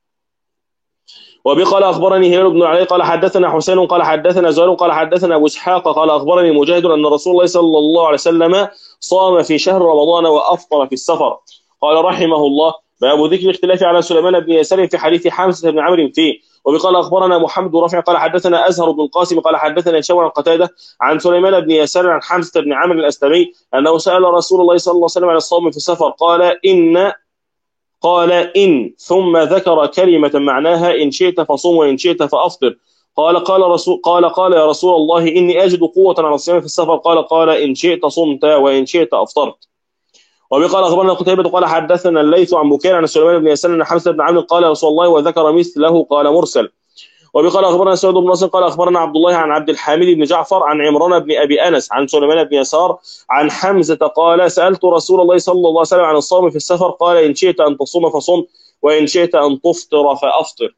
وقال أخبرني هلال بن علي قال حدثنا حسين قال حدثنا زهير قال حدثنا أبو إسحاق قال أخبرني مجاهد أن رسول الله صلى الله عليه وسلم صام في شهر رمضان وأفطر في السفر. قال رحمه الله باب ذكر الاختلاف على سليمان بن يسار في حديث حمزة بن عمرو فيه. وقال أخبرنا محمد بن رافع قال حدثنا أزهر بن القاسم قال حدثنا هشام عن قتادة عن سليمان بن يسار عن حمزة بن عمرو الأسلمي أنه سأل رسول الله صلى الله عليه وسلم عن الصوم في السفر قال إن قال إن ثم ذكر كلمة معناها إن شئت فصوم وإن شئت فأفطر. قال قال رسول قال قال يا رسول الله إني أجد قوة على الصيام في السفر قال قال إن شئت صمت وإن شئت أفطرت. وقال أخبرنا قتيبة قال حدثنا الليث عن بكير عن سليمان بن يسار عن حمزة بن عمرو قال رسول الله وذكر مثله قال مرسل. وقال أخبرنا سعيد بن نصر قال أخبرنا عبد الله عن عبد الحميد بن جعفر عن عمران بن أبي أنس عن سليمان بن يسار عن حمزة قال سألت رسول الله صلى الله عليه وسلم عن الصوم في السفر قال إن شئت أن تصوم فصم وإن شئت أن تفطر فأفطر.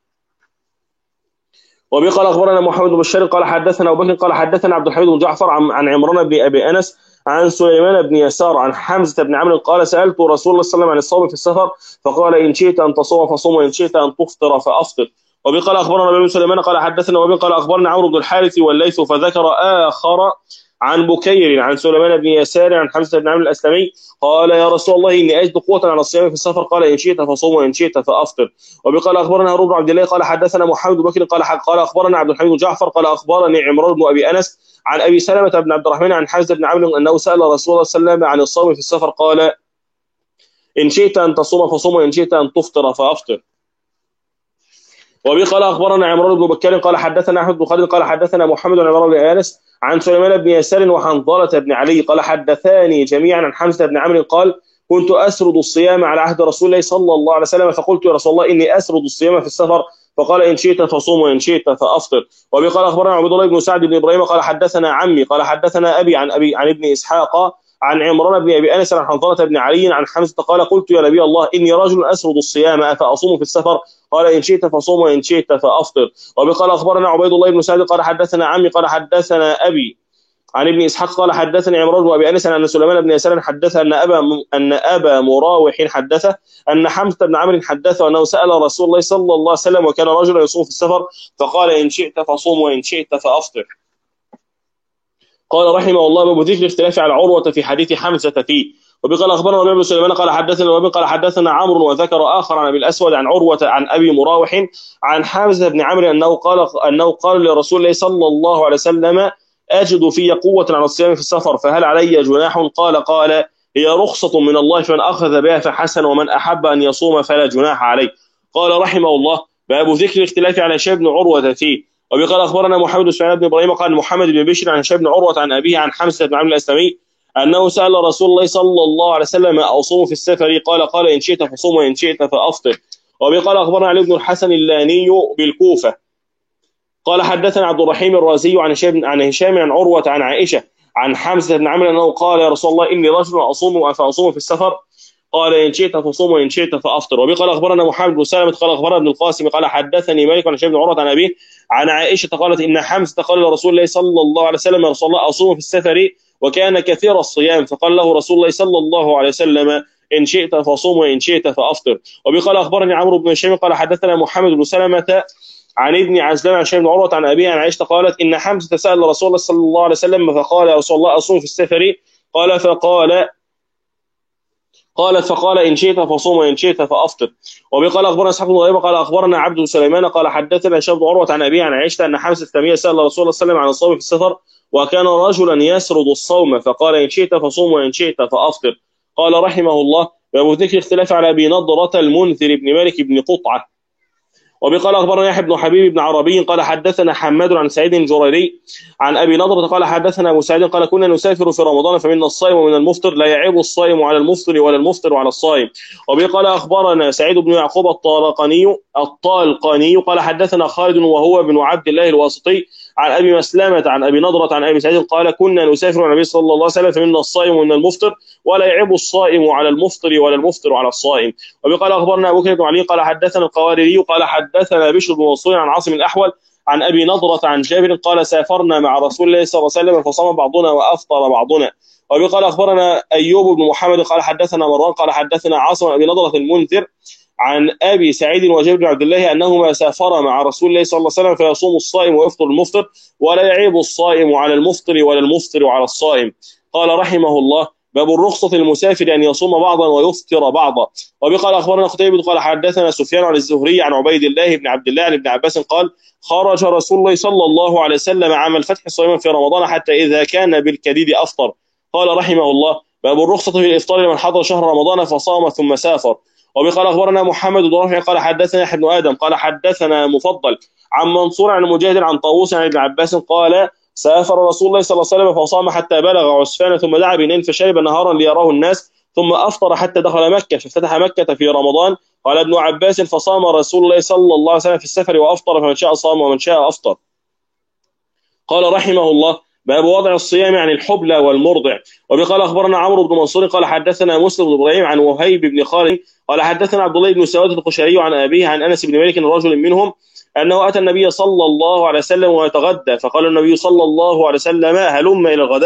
وقال أخبرنا محمد بن بشار قال حدثنا أبو بكر قال حدثنا عبد الحميد بن جعفر عن عمران بن أبي أنس عن سليمان بن يسار عن حمزة بن عمرو قال سألت رسول الله صلى الله عليه وسلم عن الصوم في السفر فقال إن شئت أن تصوم فصوم وإن شئت أن تفطر فأفطر. وبه قال أخبرنا بن سليمان قال حدثنا وبه قال أخبرنا عمرو بن الحارث والليث فذكر آخر عن بكير عن سليمان بن يسار عن حمزة بن عمرو الأسلمي قال يا رسول الله إني أجد قوة على الصيام في السفر قال إن شئت فصوم وإن شئت فأفطر. وبه قال أخبرنا هارون بن عبد الله قال حدثنا محمد بن بكر قال قال أخبرنا عبد الحميد بن جعفر قال أخبرني عمران بن أبي أنس عن أبي سلمة بن عبد الرحمن عن حمزة بن عمرو أنه سأل رسول الله صلى الله عليه وسلم عن الصوم في السفر قال إن شئت أن تصوم فصوم وإن شئت أن تفطر فأفطر. وبه قال أخبرنا عمران بن بكر قال حدثنا أحمد بن خالد قال حدثنا محمد بن عمران بن أنس عن سليمان بن يسار وحنظلة بن علي قال حدثاني جميعا عن حمزة بن عمرو قال كنت أسرد الصيام على عهد رسول الله صلى الله عليه وسلم فقلت يا رسول الله إني أسرد الصيام في السفر فقال إن شئت فصوم وإن شئت فأفطر. وبه قال أخبرنا عبد الله بن سعد بن إبراهيم قال حدثنا عمي قال حدثنا أبي عن أبي عن ابن إسحاق عن عمران بن أبي أنس عن حنظلة بن علي عن حمزة قال قلت يا نبي الله إني رجل أسرد الصيام أفأصوم في السفر قال إن شئت فصوم وإن شئت فأفطر. وبه قال أخبرنا عبيد الله بن سعد قال حدثنا عمي قال حدثنا أبي عن ابن إسحاق قال حدثني عمران بن أبي أنس أن سليمان بن يسار حدث أن أبا أن أبا مراوح حدثه أن حمزة بن عمرو حدثه أنه سأل رسول الله صلى الله عليه وسلم وكان رجلا يصوم في السفر فقال إن شئت فصوم وإن شئت فأفطر. قال رحمه الله باب ذكر الاختلاف على عروة في حديث حمزة فيه. وبه قال أخبرنا ربيع بن سليمان قال حدثنا وبه قال حدثنا عمرو وذكر آخر عن أبي الأسود عن عروة عن أبي مراوح عن حمزة بن عمرو أنه قال أنه قال لرسول الله صلى الله عليه وسلم أجد في قوة على الصيام في السفر فهل علي جناح قال قال هي رخصة من الله فمن أخذ بها فحسن ومن أحب أن يصوم فلا جناح عليه. قال رحمه الله باب ذكر الاختلاف على هشام بن عروة فيه. وبه قال أخبرنا محمد بن سعيد بن إبراهيم قال محمد بن بشر عن هشام بن عروة عن أبيه عن حمزة بن عمرو الأسلمي أنه سأل رسول الله صلى الله عليه وسلم أصوم في السفر قال قال إن شئت فصوم وإن شئت فأفطر. وبه قال أخبرنا علي بن الحسن اللاني بالكوفة قال حدثنا عبد الرحيم الرازي عن هشام عن هشام عن عروة عن عائشة عن حمزة بن عمرو أنه قال يا رسول الله إني رجل أصوم فأصوم في السفر قال إن شئت فصوم وإن شئت فأفطر. وبه قال أخبرنا محمد بن سلمة قال أخبرنا ابن القاسم قال حدثني مالك عن هشام بن عروة عن أبيه عن عائشة قالت إن حمزة قال لرسول الله صلى الله عليه وسلم يا رسول الله أصوم في السفر وكان كثير الصيام فقال له رسول الله صلى الله عليه وسلم إن شئت فصوم وإن شئت فأفطر. وبه قال أخبرني عمرو بن هشام قال حدثنا محمد بن سلمة عن ابن عزلان عن هشام بن عروة عن أبيه عن عائشة قالت إن حمزة سأل رسول الله صلى الله عليه وسلم فقال يا رسول الله أصوم في السفر قال فقال قالت فقال إن شئت فصوم وإن شئت فأفطر. وبه قال أخبرنا إسحاق بن غيبة قال أخبرنا عبد بن سليمان قال حدثنا هشام بن عروة عن أبيه عن عائشة أن حمزة التميمي سأل رسول الله صلى الله عليه وسلم عن الصوم في السفر وكان رجلا يسرد الصوم فقال إن شئت فصوم وإن شئت فأفطر. قال رحمه الله باب ذكر اختلاف على أبي نضرة المنذر بن مالك بن قطعة. وبه قال أخبرنا يحيى بن حبيب بن عربي قال حدثنا حماد عن سعيد الجريري عن أبي نضرة قال حدثنا أبو سعيد قال كنا نسافر في رمضان فمنا الصائم ومن المفطر لا يعيب الصائم على المفطر ولا المفطر على الصائم. وبه قال أخبرنا سعيد بن يعقوب الطالقاني الطالقاني قال حدثنا خالد وهو بن عبد الله الواسطي عن أبي مسلمة عن أبي نضرة عن أبي سعيد قال كنا نسافر مع النبي صلى الله عليه وسلم فمنا الصائم ومن المفطر ولا يعيب الصائم على المفطر ولا المفطر على الصائم. وبه قال أخبرنا أبو بكر بن علي قال حدثنا القواريري قال حدثنا بشر بن منصور عن عاصم الأحول عن أبي نضرة عن جابر قال سافرنا مع رسول الله صلى الله عليه وسلم فصام بعضنا وأفطر بعضنا. وبه قال أخبرنا أيوب بن محمد قال حدثنا مروان قال حدثنا عاصم أبي نضرة المنذر عن أبي سعيد وجابر بن عبد الله أنهما سافرا مع رسول الله صلى الله عليه وسلم فيصوم الصائم ويفطر المفطر ولا يعيب الصائم على المفطر ولا المفطر على الصائم. قال رحمه الله باب الرخصة المسافر أن يصوم بعضا ويفطر بعضا. وبه قال أخبرنا قتيبة قال حدثنا سفيان عن الزهري عن عبيد الله بن عبد الله عن ابن عباس قال خرج رسول الله صلى الله عليه وسلم عام الفتح صائما في رمضان حتى إذا كان بالكديد أفطر. قال رحمه الله باب الرخصة في الإفطار لمن حضر شهر رمضان فصام ثم سافر. وبه قال أخبرنا محمد بن رافع قال حدثنا يحيى بن آدم قال حدثنا مفضل عن منصور عن مجاهد عن طاووس عن ابن عباس قال سافر رسول الله صلى الله عليه وسلم فصام حتى بلغ عسفان ثم دعا بنين فشرب نهارا ليراه الناس ثم أفطر حتى دخل مكة فافتتح مكة في رمضان. قال ابن عباس فصام رسول الله صلى الله عليه وسلم في السفر وأفطر فمن شاء صام ومن شاء أفطر. قال رحمه الله باب وضع الصيام عن الحبلى والمرضع. وبه قال أخبرنا عمرو بن منصور قال حدثنا مسلم بن إبراهيم عن وهيب بن خالد قال حدثنا عبد الله بن سواد القشيري عن أبيه عن أنس بن مالك رجل منهم أنه أتى النبي صلى الله عليه وسلم ويتغدى فقال النبي صلى الله عليه وسلم هلم إلى الغداء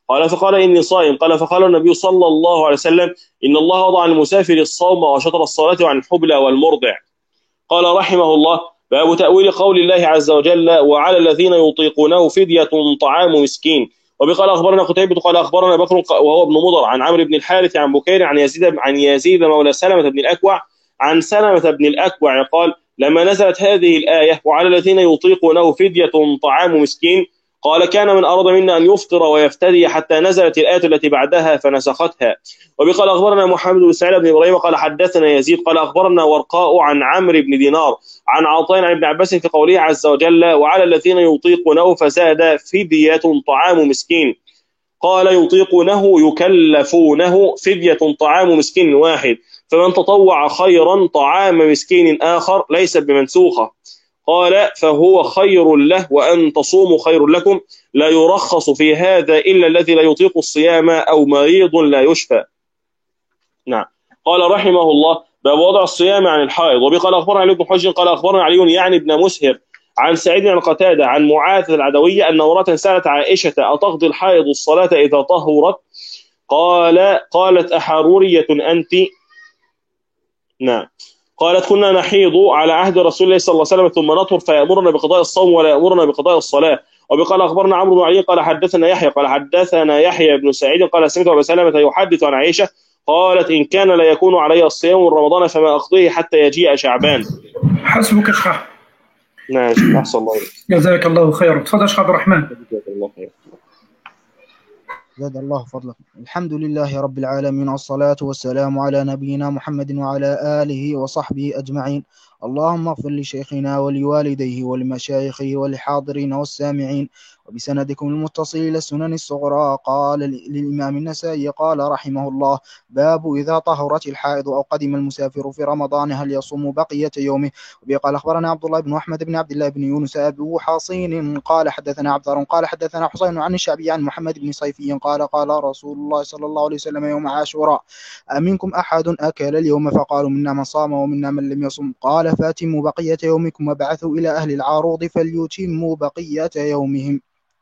قال فقال إني صائم. قال فقال النبي صلى الله عليه وسلم إن الله وضع عن المسافر الصوم وشطر الصلاة وعن الحبلى والمرضع. قال رحمه الله: باب تأويل قول الله عز وجل: وعلى الذين يطيقونه فدية طعام مسكين. وبقال أخبرنا قتيبة قال أخبرنا بكر وهو ابن مضر عن عمرو بن الحارث عن بكير عن يزيد عن يزيد مولى سلمة بن الأكوع عن سلمة بن الأكوع قال: لما نزلت هذه الآية وعلى الذين يطيقونه فدية طعام مسكين، قال: كان من أراد منا أن يفطر ويفتدي حتى نزلت الآية التي بعدها فنسختها. وبقال أخبرنا محمد بن سعيد بن إبراهيم قال حدثنا يزيد قال أخبرنا ورقاء عن عمرو بن دينار عن عطاء عن ابن عباس في قوله عز وجل: وعلى الذين يطيقونه فزاد فدية طعام مسكين. قال: يطيقونه يكلفونه فدية طعام مسكين واحد، فمن تطوع خيرا طعام مسكين آخر ليس بمنسوخة. قال: فهو خير له، وأن تصوموا خير لكم، لا يرخص في هذا إلا الذي لا يطيق الصيام أو مريض لا يشفى. نعم. قال رحمه الله: باب وضع الصيام عن الحائض. وبقال أخبرنا علي بن حجر قال أخبرنا علي يعني ابن مسهر عن سعيد عن قتادة عن معاذ العدوية أن امرأة سألت عائشة: أتقضي الحائض الصلاة إذا طهرت؟ قال قالت: أحرورية أنت؟ نعم. قالت: كنا نحيض على عهد رسول الله صلى الله عليه وسلم ثم نطهر فيأمرنا بقضاء الصوم ولا يأمرنا بقضاء الصلاة. وبقال أخبرنا عمرو بن علي قال حدثنا يحيى قال حدثنا يحيى بن سعيد قال سمعت أبا سلمة يحدث عن عائشة قالت: إن كان لا يكون علي الصيام من رمضان فما أقضيه حتى يجيء شعبان. حسبك شيخ. نعم. أحسن الله إليك. جزاك الله خيرا. تفضل شيخ عبد الرحمن. جزاك الله خير. زاد الله فضلك. الحمد لله رب العالمين، والصلاة والسلام على نبينا محمد وعلى آله وصحبه أجمعين. اللهم اغفر لشيخنا ولوالديه ولمشايخه وللحاضرين والسامعين. وبسندكم المتصل إلى السنن الصغرى قال للإمام النسائي قال رحمه الله: باب إذا طهرت الحائض أو قدم المسافر في رمضان هل يصوم بقية يومه؟ وقال أخبرنا عبد الله بن أحمد بن عبد الله بن يونس أبو حصين قال حدثنا عبد قال حدثنا حسين عن الشعبي عن محمد بن صيفي قال قال رسول الله صلى الله عليه وسلم يوم عاشوراء: أمنكم أحد أكل اليوم؟ فقالوا: منا من صام ومنا من لم يصم. قال: فاتموا بقية يومكم وابعثوا إلى أهل العروض فليتموا بقية يومهم.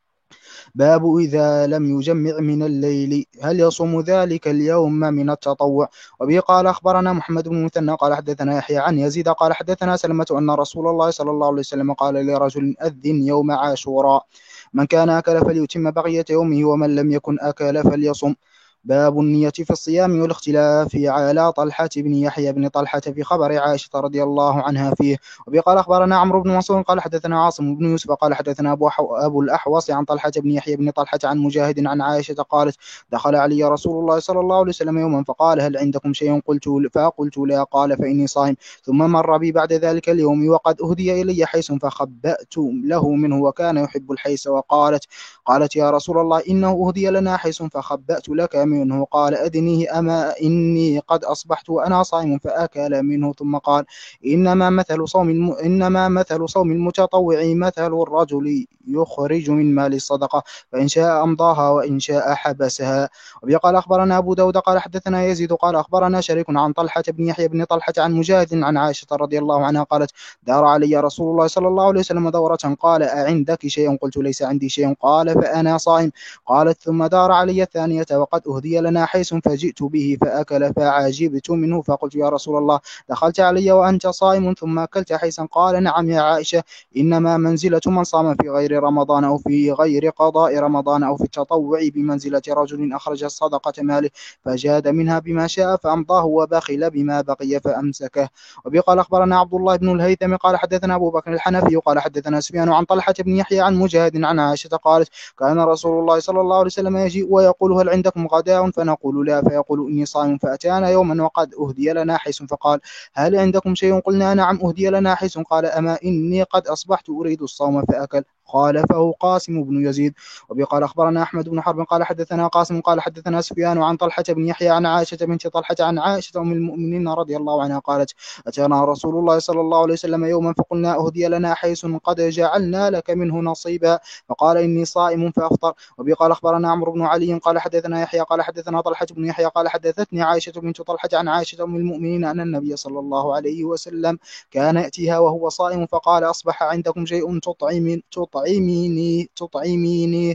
باب إذا لم يجمع من الليل هل يصوم ذلك اليوم من التطوع؟ وبه قال أخبرنا محمد بن مثنى قال حدثنا يحيى عن يزيد قال حدثنا سلمة أن رسول الله صلى الله عليه وسلم قال لرجل: أذن يوم عاشوراء، من كان أكل فليتم بقية يومه ومن لم يكن أكل فليصم. باب النية في الصيام والاختلاف على طلحة بن يحيى بن طلحة في خبر عائشة رضي الله عنها فيه. وبقال أخبرنا عمرو بن منصور قال حدثنا عاصم بن يوسف قال حدثنا أبو, أبو الأحوص عن طلحة بن يحيى بن طلحة عن مجاهد عن عائشة قالت: دخل علي رسول الله صلى الله عليه وسلم يوما فقال: هل عندكم شيء؟ قلت فقلت لا. قال: فإني صائم. ثم مر بي بعد ذلك اليوم وقد أهدي إلي حيث فخبأت له منه وكان يحب الحيث. وقالت قالت: يا رسول الله إنه أهدي لنا حيث فخبأت لك منه. قال: أدنيه، أما إني قد أصبحت وأنا صائم. فأكل منه ثم قال: إنما مثل صوم الم... إنما مثل صوم المتطوع مثل الرجل يخرج من مال الصدقة فإن شاء أمضاها وإن شاء حبسها. وقال أخبرنا أبو داود قال حدثنا يزيد قال أخبرنا شريك عن طلحة بن يحيى بن طلحة عن مجاهد عن عائشة رضي الله عنها قالت: دار علي رسول الله صلى الله عليه وسلم دورة قال: أعندك شيء؟ قلت: ليس عندي شيء. قال: فأنا صائم. قالت: ثم دار علي الثانية وقد أهدي لنا حيث فجئت به فأكل فعجبت منه فقلت: يا رسول الله دخلت علي وأنت صائم ثم أكلت حيثا؟ قال: نعم يا عائشة، إنما منزلة من صام في غير رمضان أو في غير قضاء رمضان أو في التطوع بمنزلة رجل أخرج الصدقة ماله فجاد منها بما شاء فأمضاه وبخل بما بقي فأمسكه. وبقال أخبرنا عبد الله بن الهيثم قال حدثنا أبو بكر الحنفي قال حدثنا سفيان عن طلحة بن يحيى عن مجاهد عن عائشة قالت: كان رسول الله صلى الله عليه وسلم يجيء ويقول: هل عندكم غداء؟ فنقول: لا. فيقول: إني صائم. فأتانا يوما وقد أهدي لنا حيث فقال: هل عندكم شيء؟ قلنا: نعم أهدي لنا حيث. قال: أما إني قد أصبحت أريد الصوم فأكل. قال: فهو قاسم بن يزيد. وبقال أخبرنا أحمد بن حرب قال حدثنا قاسم قال حدثنا سفيان عن طلحة بن يحيى عن عائشة بنت طلحة عن عائشة أم المؤمنين رضي الله عنها قالت: أتانا رسول الله صلى الله عليه وسلم يوما فقلنا: أهدي لنا حيث قد جعلنا لك منه نصيبا. فقال: إني صائم فأفطر. وبقال أخبرنا عمرو بن علي قال حدثنا يحيى قال حدثنا طلحة بن يحيى قال حدثتني عائشة بنت طلحة عن عائشة أم المؤمنين أن النبي صلى الله عليه وسلم كان يأتيها وهو صائم فقال: أصبح عندكم شيء تطعمين تطعميني تطعميني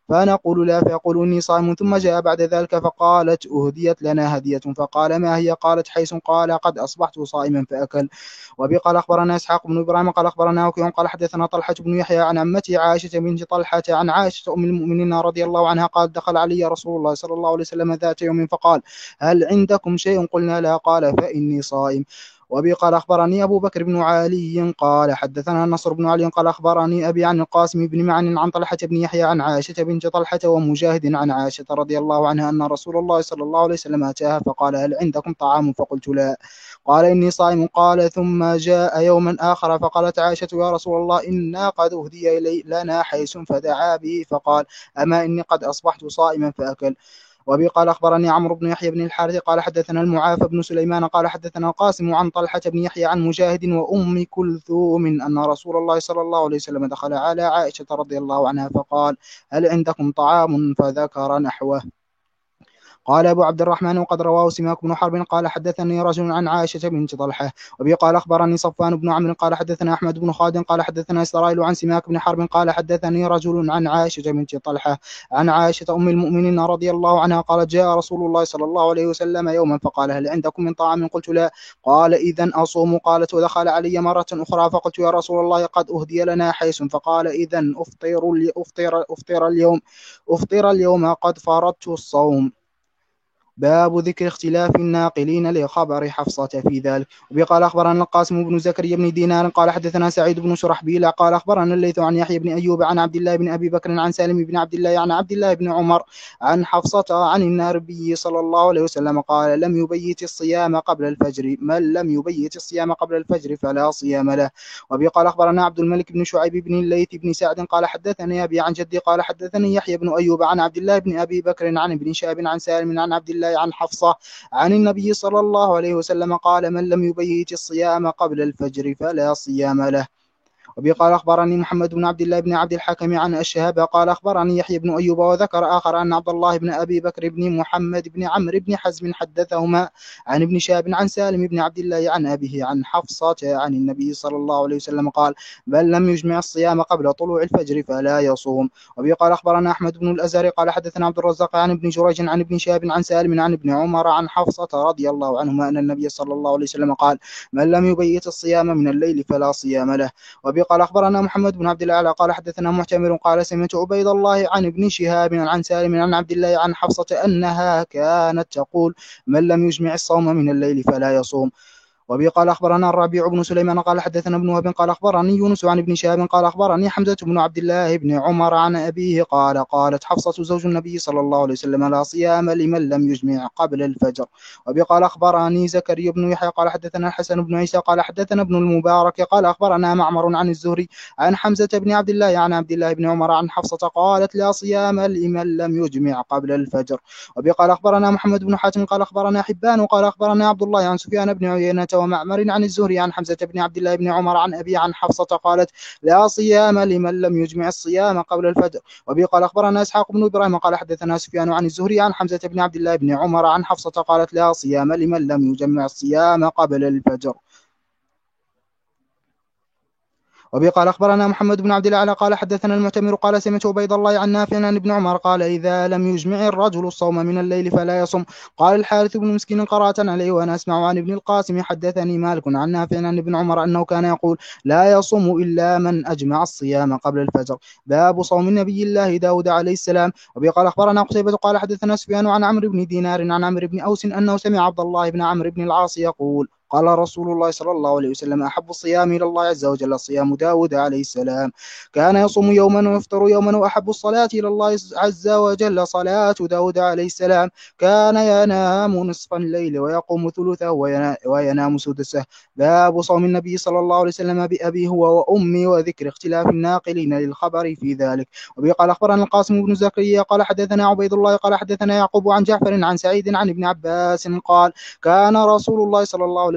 فنقول لا، فيقول إني صائم. ثم جاء بعد ذلك فقالت أهديت لنا هدية، فقال ما هي؟ قالت حيث. قال قد أصبحت صائما فأكل. وبي قال أخبرنا إسحاق بن إبراهيم قال أخبرنا وكيع قال حدثنا طلحة بن يحيى عن عمتي عائشة بنت طلحة عن عائشة أم المؤمنين رضي الله عنها قال دخل علي رسول الله صلى الله عليه وسلم ذات يوم فقال هل عندكم شيء؟ قلنا لا. قال فإني صائم. وبي قال أخبرني أبو بكر بن علي قال حدثنا نصر بن علي قال أخبرني أبي عن القاسم بن معن عن طلحة بن يحيى عن عائشة بنت طلحة ومجاهد عن عائشة رضي الله عنها أن رسول الله صلى الله عليه وسلم أتاها فقال هل عندكم طعام؟ فقلت لا. قال إني صائم. قال ثم جاء يوما آخر فقالت عائشة يا رسول الله إنا قد أهدي إلي لنا حيس فدعا به فقال أما إني قد أصبحت صائما فأكل. وبي قال أخبرني عمرو بن يحيى بن الحارث قال حدثنا المعافى بن سليمان قال حدثنا القاسم عن طلحة بن يحيى عن مجاهد وأم كلثوم أن رسول الله صلى الله عليه وسلم دخل على عائشة رضي الله عنها فقال هل عندكم طعام؟ فذكر نحوه. قال أبو عبد الرحمن وقد رواه سماك بن حرب قال حدثني رجل عن عائشة بنت طلحة. وبي قال أخبرني صفوان بن عمرو قال حدثنا أحمد بن خالد قال حدثنا إسرائيل عن سماك بن حرب قال حدثني رجل عن عائشة بنت طلحة عن عائشة أم المؤمنين رضي الله عنها قالت جاء رسول الله صلى الله عليه وسلم يوما فقال هل عندكم من طعام؟ قلت لا. قال إذن أصوم. قالت ودخل علي مرة أخرى فقلت يا رسول الله قد أهدي لنا حيس فقال إذن أفطر, أفطر, أفطر اليوم أفطر اليوم قد فرضت الصوم. باب ذكر اختلاف الناقلين لخبر حفصة في ذلك. وقال أخبرنا القاسم بن زكريا بن دينار قال حدثنا سعيد بن شرحبيل قال أخبرنا الليث عن يحيى بن أيوب عن عبد الله بن أبي بكر عن سالم بن عبد الله عن عبد الله بن عمر عن حفصة عن النبي صلى الله عليه وسلم قال لم يبيت الصيام قبل الفجر من لم يبيت الصيام قبل الفجر فلا صيام له. وقال أخبرنا عبد الملك بن شعيب بن الليث بن سعد قال حدثني أبي عن جدي قال حدثني يحيى بن أيوب عن عبد الله بن أبي بكر عن ابن شهاب عن سالم عن عبد الله عن حفصة عن النبي صلى الله عليه وسلم قال من لم يبيت الصيام قبل الفجر فلا صيام له. وبي قال أخبرني محمد بن عبد الله بن عبد الحكم عن الشهاب قال أخبرني يحيى بن أيوب وذكر آخر أن عبد الله بن أبي بكر بن محمد بن عمرو بن حزم حدثهما عن ابن شهاب عن سالم بن عبد الله عن أبيه عن حفصة عن النبي صلى الله عليه وسلم قال بل لم يجمع الصيام قبل طلوع الفجر فلا يصوم. وبي قال أخبرنا أحمد بن الأزهر قال حدثنا عبد الرزاق عن ابن جريج عن ابن شهاب عن سالم عن ابن عمر عن حفصة رضي الله عنهما أن النبي صلى الله عليه وسلم قال من لم يبيت الصيام من الليل فلا صيام له. وبي قال أخبرنا محمد بن عبد الأعلى قال حدثنا معتمر قال سمعت عبيد الله عن ابن شهاب عن سالم عن عبد الله عن حفصة أنها كانت تقول من لم يجمع الصوم من الليل فلا يصوم. وبي قال أخبرنا الربيع بن سليمان قال حدثنا ابن وهب قال أخبرني يونس عن ابن شهاب قال أخبرني حمزة بن عبد الله بن عمر عن أبيه قال قالت حفصة زوج النبي صلى الله عليه وسلم لا صيام لمن لم يجمع قبل الفجر. وبي قال أخبرني زكريا بن يحيى قال حدثنا الحسن بن عيسى قال حدثنا ابن المبارك قال أخبرنا معمر عن الزهري عن حمزة بن عبد الله عن عبد الله بن عمر عن حفصة قالت لا صيام لمن لم يجمع قبل الفجر. وبي قال أخبرنا محمد بن حاتم قال أخبرنا حبان وقال أخبرنا عبد الله عن سفيان بن عيينة ومعمر عن الزهري عن حمزة بن عبد الله بن عمر عن أبي عن حفصة قالت لا صيام لمن لم يجمع الصيام قبل الفجر. وبي قال أخبرنا إسحاق بن إبراهيم قال حدثنا سفيان عن الزهري عن حمزة بن عبد الله بن عمر عن حفصة قالت لا صيام لمن لم يجمع الصيام قبل الفجر. وبي قال أخبرنا محمد بن عبد الأعلى قال حدثنا المعتمر قال سمعت عبيد الله عن نافع عن ابن عمر قال إذا لم يجمع الرجل الصوم من الليل فلا يصم. قال الحارث بن مسكين قرأت عليه وأنا أسمع عن ابن القاسم حدثني مالك عن نافع عن ابن عمر أنه كان يقول لا يصوم إلا من أجمع الصيام قبل الفجر. باب صوم النبي الله داود عليه السلام. وبي قال أخبرنا قتيبة قال حدثنا سفيان عن عمرو بن دينار عن عمرو بن أوس أنه سمع عبد الله بن عمرو بن العاص يقول قال رسول الله صلى الله عليه وسلم أحب الصيام إلى الله عز وجل صيام داود عليه السلام كان يصوم يوما ويفطر يوما وأحب الصلاة إلى الله عز وجل صلاة داود عليه السلام كان ينام نصف الليل ويقوم ثلثه وينام سدسه. باب صوم النبي صلى الله عليه وسلم بأبي هو وأمي وذكر اختلاف الناقلين للخبر في ذلك. وبي قال أخبرنا القاسم بن زكريا قال حدثنا عبيد الله قال حدثنا يعقوب عن جعفر عن سعيد عن ابن عباس قال كان رسول الله صلى الله عليه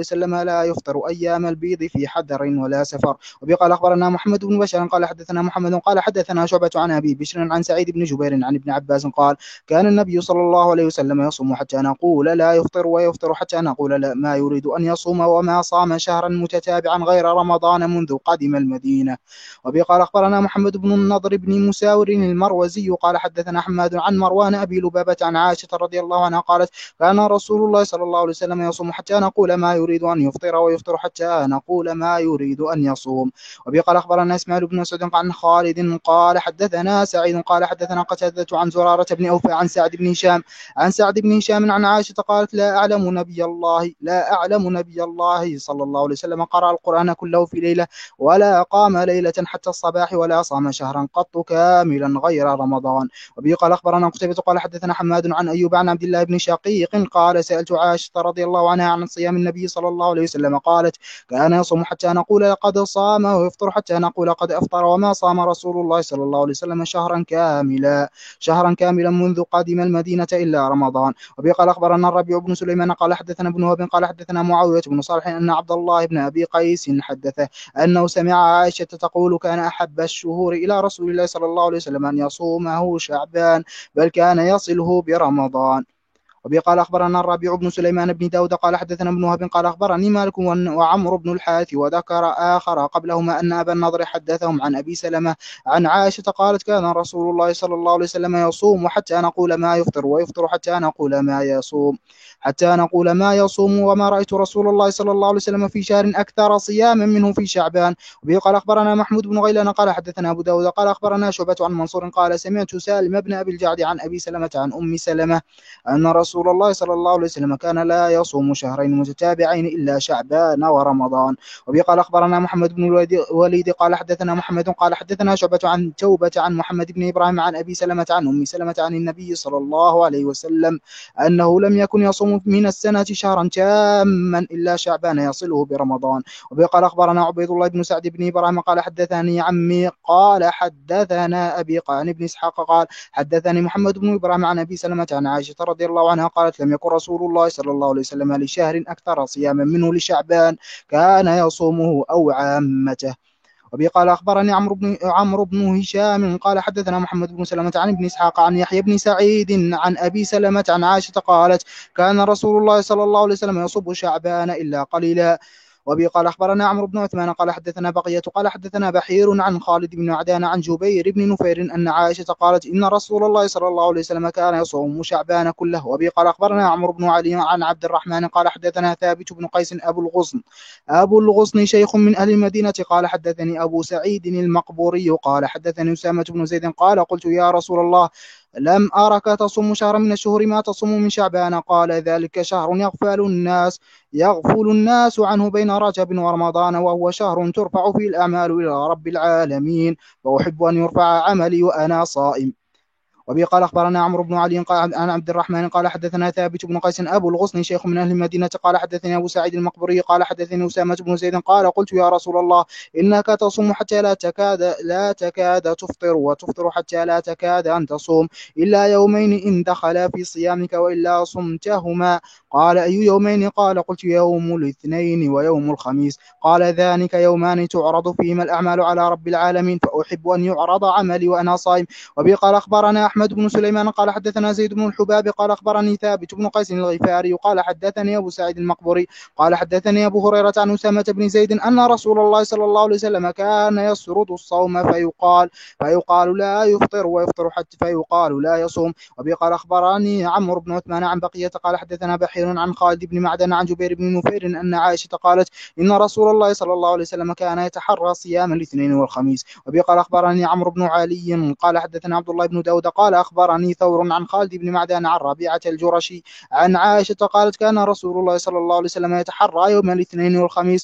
وسلم لا يفطر أيام البيض في حضر ولا سفر. وبه قال أخبرنا محمد بن بشار قال حدثنا محمد قال حدثنا شعبة عن أبي بشر عن سعيد بن جبير عن ابن عباس قال كان النبي صلى الله عليه وسلم يصوم حتى نقول لا يفطر ويفطر حتى نقول لا ما يريد أن يصوم وما صام شهرا متتابعا غير رمضان منذ قدم المدينة. وبه قال أخبرنا محمد بن النضر بن مساور المروزي قال حدثنا حماد عن مروان أبي لبابة عن عائشة رضي الله عنها قالت كان رسول الله صلى الله عليه وسلم يصوم حتى نقول ما يريد أن يفطر ويفطر حتى نقول ما يريد أن يصوم. وبه قال أخبرنا إسماعيل بن مسعود عن خالد قال حدثنا سعيد قال حدثنا قتادة عن زرارة بن أوفى عن سعد بن هشام عن سعد بن هشام عن عائشة قالت لا أعلم نبي الله لا أعلم نبي الله صلى الله عليه وسلم قرأ القرآن كله في ليلة ولا قام ليلة حتى الصباح ولا صام شهرا قط كاملا غير رمضان. وبه قال أخبرنا قتيبة قال حدثنا حماد عن أيوب عن عبد الله بن شقيق قال سألت عائشة رضي الله عنها عن صيام النبي صلى الله عليه وسلم قالت كان يصوم حتى نقول لقد صام ويفطر حتى نقول قد أفطر وما صام رسول الله صلى الله عليه وسلم شهرا كاملا شهرا كاملا منذ قدم المدينة إلا رمضان. وبه قال أخبرنا الربيع بن سليمان قال حدثنا ابن وهب قال حدثنا معاوية بن صالح أن عبد الله بن أبي قيس حدثه أنه سمع عائشة تقول كان أحب الشهور إلى رسول الله صلى الله عليه وسلم أن يصومه شعبان بل كان يصله برمضان. وبه قال أخبرنا الربيع بن سليمان بن داود قال حدثنا ابن وهب قال أخبرني مالك وعمر بن الحارث وذكر آخر قبلهما أن أبا النضر حدثهم عن أبي سلمة عن عائشة قالت كان رسول الله صلى الله عليه وسلم يصوم حتى نقول ما يفطر ويفطر حتى نقول ما يصوم حتى نقول ما يصوم وما رأيت رسول الله صلى الله عليه وسلم في شهر أكثر صياما منه في شعبان. وبه قال أخبرنا محمود بن غيلان قال حدثنا أبو داود قال أخبرنا شعبة عن منصور قال سمعت سالم بن أبي الجعد عن أبي سلمة عن أم سلمة أن رسول الله صلى الله عليه وسلم كان لا يصوم شهرين متتابعين إلا شعبان ورمضان. وبه قال أخبرنا محمد بن الوليد قال حدثنا محمد قال حدثنا شعبة عن توبة عن محمد بن إبراهيم عن أبي سلمة عن أم سلمة عن النبي صلى الله عليه وسلم أنه لم يكن يصوم من السنة شهرا تاما إلا شعبان يصله برمضان. وبه قال أخبرنا عبيد الله بن سعد بن إبراهيم قال حدثني عمي قال حدثنا أبي عن ابن إسحاق قال حدثني محمد بن إبراهيم عن أبي سلمة عن عائشة رضي الله عنها قالت لم يكن رسول الله صلى الله عليه وسلم لشهر أكثر صياما منه لشعبان كان يصومه أو عامته. وبه قال أخبرني عمرو بن عمرو بن هشام قال حدثنا محمد بن سلمة عن ابن إسحاق عن يحيى بن سعيد عن أبي سلمة عن عائشة قالت كان رسول الله صلى الله عليه وسلم يصوم شعبان إلا قليلا. وبه قال أخبرنا عمرو بن عثمان قال حدثنا بقية قال حدثنا بحير عن خالد بن عدان عن جبير بن نفير أن عائشة قالت إن رسول الله صلى الله عليه وسلم كان يصوم شعبان كله. وبه قال أخبرنا عمرو بن علي عن عبد الرحمن قال حدثنا ثابت بن قيس أبو الغصن أبو الغصن شيخ من أهل المدينة قال حدثني أبو سعيد المقبوري قال حدثني أسامة بن زيد قال قلت يا رسول الله لم أرك تصوم شهرا من الشهور ما تصوم من شعبان قال ذلك شهر يغفل الناس يغفل الناس عنه بين رجب ورمضان وهو شهر ترفع فيه الأعمال إلى رب العالمين فأحب أن يرفع عملي وأنا صائم. وبه قال أخبرنا عمرو بن علي قال عن عبد الرحمن قال حدثنا ثابت بن قيس أبو الغصن شيخ من أهل المدينة قال حدثني أبو سعيد المقبري قال حدثني أسامة بن زيد قال قلت يا رسول الله إنك تصوم حتى لا تكاد لا تكاد تفطر وتفطر حتى لا تكاد أن تصوم إلا يومين إن دخل في صيامك وإلا صمتهما قال أي يومين قال قلت يوم الاثنين ويوم الخميس قال ذلك يومان تعرض فيهما الأعمال على رب العالمين فأحب أن يعرض عملي وأنا صائم. وبه قال أخبرنا أحمد بن سليمان قال حدثنا زيد بن الحباب قال أخبرني ثابت بن قيس الغفاري قال حدثني أبو سعيد المقبري قال حدثني أبو هريرة عن أسامة بن زيد أن رسول الله صلى الله عليه وسلم كان يسرد الصوم فيقال فيقال لا يفطر ويفطر حتى فيقال لا يصوم. وبه قال أخبرني عمرو بن عثمان عن بقية قال حدثنا بحير عن خالد بن معدن عن جبير بن نفير أن عائشة قالت إن رسول الله صلى الله عليه وسلم كان يتحرى صيام الاثنين والخميس. وبه قال أخبرني عمرو بن علي قال حدثنا عبد الله بن داود قال أخبرني ثور عن خالد بن معدن عن ربيعة الجرشي عن عائشة قالت كان رسول الله صلى الله عليه وسلم يتحرى يوم الاثنين والخميس.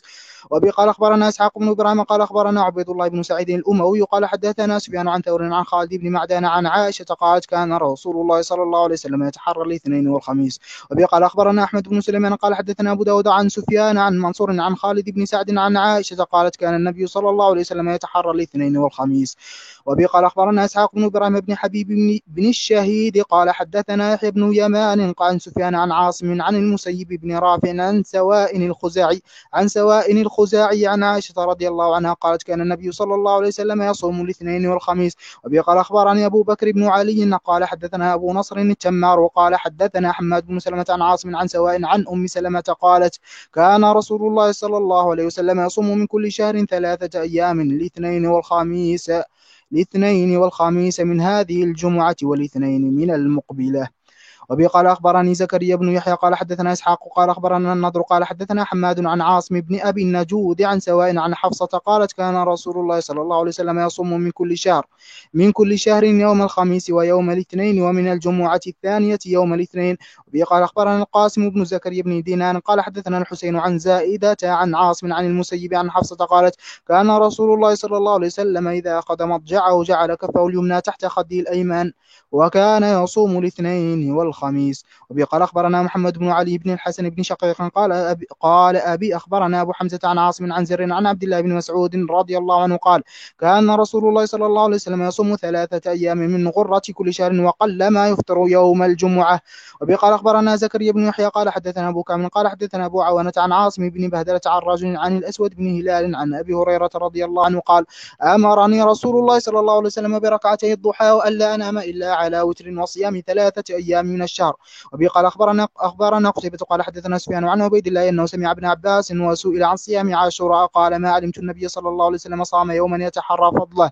وبه قال أخبرنا إسحاق بن إبراهيم قال أخبرنا عبيد الله بن سعيد الأموي قال حدثنا سفيان عن ثور عن خالد بن معدان عن عائشة قالت كان رسول الله صلى الله عليه وسلم يتحرى الاثنين والخميس. وبه قال أخبرنا أحمد بن سليمان قال حدثنا أبو داود عن سفيان عن منصور عن خالد بن سعد عن عائشة قالت كان النبي صلى الله عليه وسلم يتحرى الاثنين والخميس. وبه قال أخبرنا إسحاق بن إبراهيم بن حبيب بن, بن الشهيد قال حدثنا يحيى بن يمان عن سفيان عن عاصم عن المسيب بن رافع عن سواء الخزاعي عن سواء الخزاعي عن عائشة رضي الله عنها قالت كان النبي صلى الله عليه وسلم يصوم الاثنين والخميس. وبه قال أخبرني أبو بكر بن علي قال حدثنا أبو نصر التمار وقال حدثنا حماد بن سلمة عن عاصم عن سواء عن أم سلمة قالت كان رسول الله صلى الله عليه وسلم يصوم من كل شهر ثلاثة أيام الاثنين والخميس الاثنين والخميس من هذه الجمعة والاثنين من المقبلة. وبه قال أخبرني زكريا بن يحيى قال حدثنا إسحاق قال أخبرنا النضر قال حدثنا حماد عن عاصم بن أبي النجود عن سواء عن حفصة قالت كان رسول الله صلى الله عليه وسلم يصوم من كل شهر من كل شهر يوم الخميس ويوم الاثنين ومن الجمعة الثانية يوم الاثنين. وبه قال أخبرنا القاسم بن زكريا بن دينار قال حدثنا الحسين عن زائدة عن عاصم عن المسيب عن حفصة قالت كان رسول الله صلى الله عليه وسلم إذا أخذ مضجعه جعل كفه اليمنى تحت خده الأيمن وكان يصوم الاثنين والخميس. وبه قال أخبرنا محمد بن علي بن الحسن بن شقيق قال أبي, قال أبي أخبرنا أبو حمزة عن عاصم عن زر عن عبد الله بن مسعود رضي الله عنه قال كان رسول الله صلى الله عليه وسلم يصوم ثلاثة أيام من غرة كل شهر وقل ما يفطر يوم الجمعة. وبه قال أخبرنا زكريا بن يحيى قال حدثنا أبو كامل قال حدثنا أبو عوانة عن عاصم بن بهدلة عن رجل عن الأسود بن هلال عن أبي هريرة رضي الله عنه قال أمرني رسول الله صلى الله عليه وسلم بركعتي الضحى وألا أنام إلا على وتر وصيام ثلاثة أيام من الشهر. وبه قال أخبرنا أخبرنا قتيبة قال حدثنا سفيان عن عبيد الله أنه سمع ابن عباس وسئل عن صيام عاشوراء قال ما علمت النبي صلى الله عليه وسلم صام يوما يتحرى فضله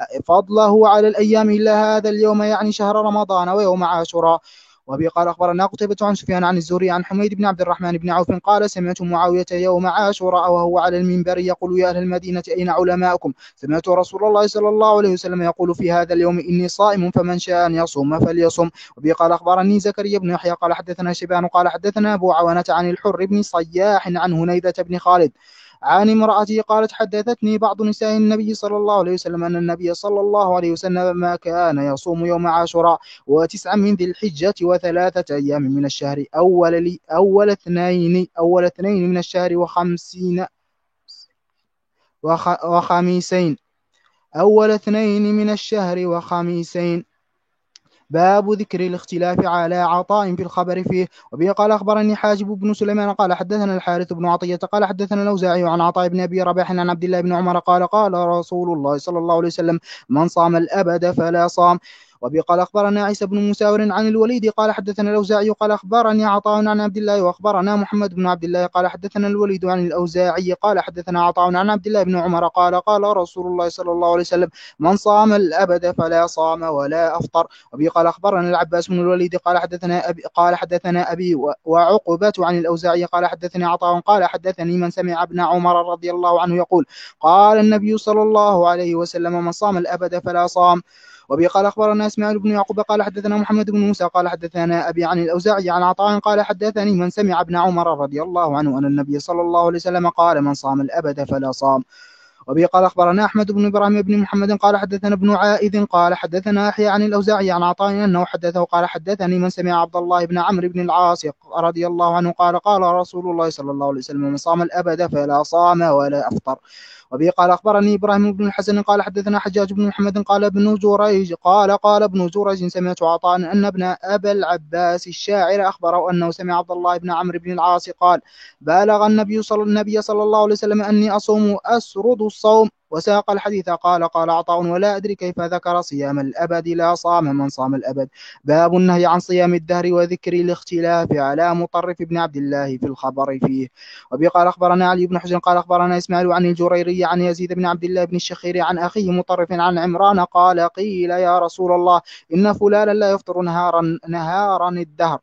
فضله على الأيام إلا هذا اليوم يعني شهر رمضان ويوم عاشوراء. وبه قال أخبرنا قتيبة عن سفيان عن الزهري عن حميد بن عبد الرحمن بن عوف قال سمعت معاوية يوم عاشوراء وهو على المنبر يقول يا أهل المدينة أين علماؤكم سمعت رسول الله صلى الله عليه وسلم يقول في هذا اليوم إني صائم فمن شاء أن يصوم فليصم. وبه قال أخبرني زكريا بن يحيى قال حدثنا شيبان قال حدثنا أبو عوانة عن الحر بن صياح عن هنيدة بن خالد عن امرأته قالت حدثتني بعض نساء النبي صلى الله عليه وسلم أن النبي صلى الله عليه وسلم ما كان يصوم يوم عاشوراء وتسعا من ذي الحجة وثلاثة أيام من الشهر أول لي أول اثنين أول اثنين من الشهر وخمسين وخ وخميسين أول اثنين من الشهر وخميسين. باب ذكر الاختلاف على عطاء في الخبر فيه. وبه قال أخبرني حاجب بن سليمان قال حدثنا الحارث بن عطية قال حدثنا الأوزاعي عن عطاء بن أبي رباح عن عبد الله بن عمر قال قال رسول الله صلى الله عليه وسلم من صام الأبد فلا صام. وبه قال أخبرنا عيسى بن مساور عن الوليد قال حدثنا الأوزاعي قال أخبرني عطاء عن عبد الله وأخبرنا محمد بن عبد الله قال حدثنا الوليد عن الأوزاعي قال حدثنا عطاء عن عبد الله بن عمر قال قال رسول الله صلى الله عليه وسلم من صام الأبد فلا صام ولا أفطر. وبه قال أخبرنا العباس بن الوليد قال حدثنا أبي قال حدثنا أبي وعقبة عن الأوزاعي قال حدثني عطاء قال حدثني من سمع ابن عمر رضي الله عنه يقول قال النبي صلى الله عليه وسلم من صام الأبد فلا صام. وبه قال أخبرنا إسماعيل بن يعقوب قال حدثنا محمد بن موسى قال حدثنا أبي عن الأوزاعي عن عطاء قال حدثني من سمع ابن عمر رضي الله عنه أن النبي صلى الله عليه وسلم قال من صام الأبد فلا صام. وبه قال أخبرنا أحمد بن إبراهيم بن محمد قال حدثنا ابن عائذ قال حدثنا أحيى عن الأوزاعي عن عطاء أنه حدثه قال حدثني من سمع عبد الله بن عمرو بن العاص رضي الله عنه قال قال رسول الله صلى الله عليه وسلم من صام الأبد فلا صام ولا أفطر. وبه قال أخبرني إبراهيم بن الحسن قال حدثنا حجاج بن محمد قال ابن جريج قال قال ابن جريج سمعت عطاء أن ابن أبا العباس الشاعر أخبره أنه سمع عبد الله بن عمرو بن العاص قال بلغ النبي صلى النبي صلى الله عليه وسلم أني أصوم أسرد الصوم وساق الحديث قال قال عطاء ولا أدري كيف ذكر صيام الأبد لا صام من صام الأبد. باب النهي عن صيام الدهر وذكر الاختلاف على مطرف بن عبد الله في الخبر فيه. وبه قال أخبرنا علي بن حجر قال أخبرنا إسماعيل عن الجريري عن يزيد بن عبد الله بن الشخير عن أخيه مطرف عن عمران قال قيل يا رسول الله إن فلانا لا يفطر نهارا نهارا الدهر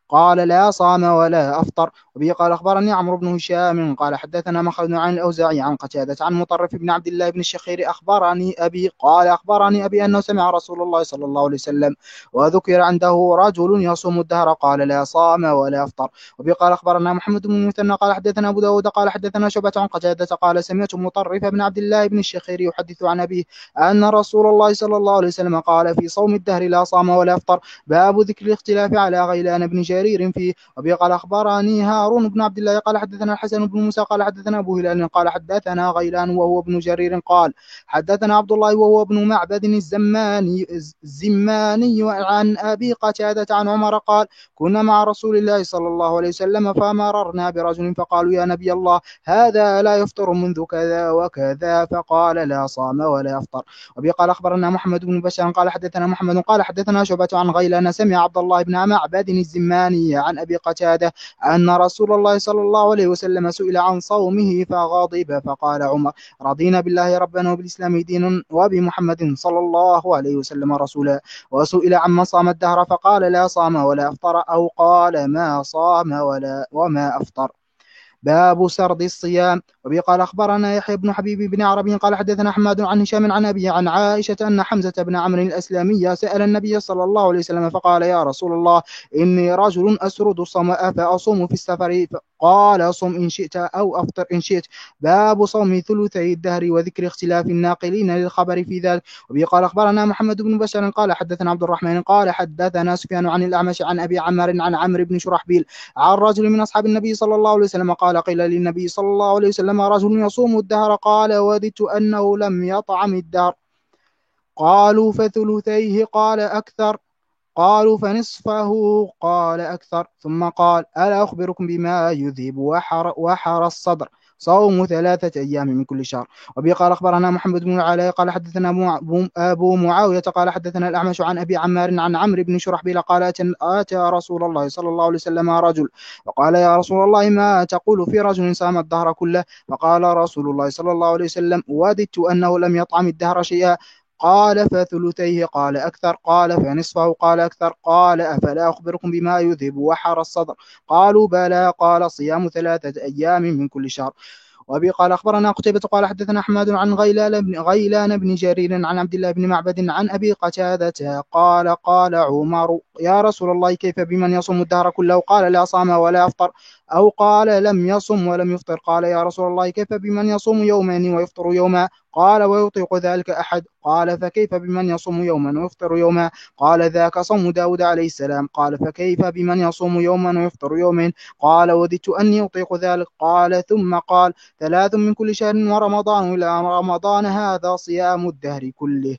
قال لا صام ولا أفطر. وبه قال أخبرني عمرو بن هشام قال حدثنا مخلد عن الأوزاعي عن قتادة عن مطرف بن عبد الله بن الشخير أخبرني أبي قال أخبرني أبي أنه سمع رسول الله صلى الله عليه وسلم وذكر عنده رجل يصوم الدهر قال لا صام ولا أفطر. وبه قال أخبرنا محمد بن المثنى قال حدثنا أبو داود قال حدثنا شعبة عن قتادة قال سمعت مطرف بن عبد الله بن الشخير يحدث عن أبيه أن رسول الله صلى الله عليه وسلم قال في صوم الدهر لا صام ولا أفطر. باب ذكر الاختلاف على غيلان بن جرير فيه. وبه قال أخبرني هارون بن عبد الله قال حدثنا الحسن بن موسى قال حدثنا أبو هلال قال حدثنا غيلان وهو ابن جرير قال حدثنا عبد الله وهو ابن معبد الزماني الزماني عن أبي قتادة عن عمر قال كنا مع رسول الله صلى الله عليه وسلم فمررنا برجل فقالوا يا نبي الله هذا لا يفطر منذ كذا وكذا فقال لا صام ولا يفطر. وبه قال أخبرنا محمد بن بشار قال حدثنا محمد قال حدثنا شعبة عن غيلان سمع عبد الله بن معبد الزماني عن أبي قتادة أن رسول الله صلى الله عليه وسلم سئل عن صومه فغضب فقال عمر رضينا بالله ربنا وبالإسلام دينا وبمحمد صلى الله عليه وسلم رسولا. وسئل عمن صام الدهر فقال لا صام ولا أفطر أو قال ما صام ولا وما أفطر. باب سرد الصيام. وبه قال أخبرنا يحيى بن حبيب بن عربي قال حدثنا أحمد عن هشام عن أبي عن عائشة أن حمزة بن عمرو الأسلمي سأل النبي صلى الله عليه وسلم فقال يا رسول الله إني رجل أسرد الصوم فأصوم في السفر قال صم إن شئت أو أفطر إن شئت. باب صوم ثلثي الدهر وذكر اختلاف الناقلين للخبر في ذلك. وبه قال أخبرنا محمد بن بشار قال حدثنا عبد الرحمن قال حدثنا سفيان عن الأعمش عن أبي عمار عن عمرو بن شرحبيل عن رجل من أصحاب النبي صلى الله عليه وسلم قال قيل للنبي صلى الله عليه وسلم رجل يصوم الدهر قال وددت أنه لم يطعم الدهر. قالوا فثلثيه قال أكثر. قالوا فنصفه قال أكثر. ثم قال ألا أخبركم بما يذهب وحر, وحر الصدر صوم ثلاثة أيام من كل شهر. وبه قال أخبرنا محمد بن العلاء قال حدثنا أبو معاوية قال حدثنا الأعمش عن أبي عمار عن عمرو بن شرحبيل قال أتى رسول الله صلى الله عليه وسلم رجل وقال يا رسول الله ما تقول في رجل صام الدهر كله؟ فقال رسول الله صلى الله عليه وسلم وددت أنه لم يطعم الدهر شيئا. قال فثلثيه قال أكثر. قال فنصفه قال أكثر. قال أفلا أخبركم بما يذهب وحر الصدر؟ قالوا بلى. قال صيام ثلاثة أيام من كل شهر. وأبي قال أخبرنا قتيبة قال حدثنا أحمد عن غيلان بن, غيلان بن جرير عن عبد الله بن معبد عن أبي قتادة قال قال عمر يا رسول الله كيف بمن يصوم الدهر كله؟ قال لا صام ولا أفطر. أو قال لم يصم ولم يفطر. قال يا رسول الله كيف بمن يصوم يومين ويفطر يوما؟ قال ويطيق ذلك أحد؟ قال فكيف بمن يصوم يوما ويفطر يوما؟ قال ذاك صوم داود عليه السلام. قال فكيف بمن يصوم يوما ويفطر يومين؟ قال وددت أني أطيق ذلك. قال ثم قال ثلاث من كل شهر ورمضان إلى رمضان هذا صيام الدهر كله.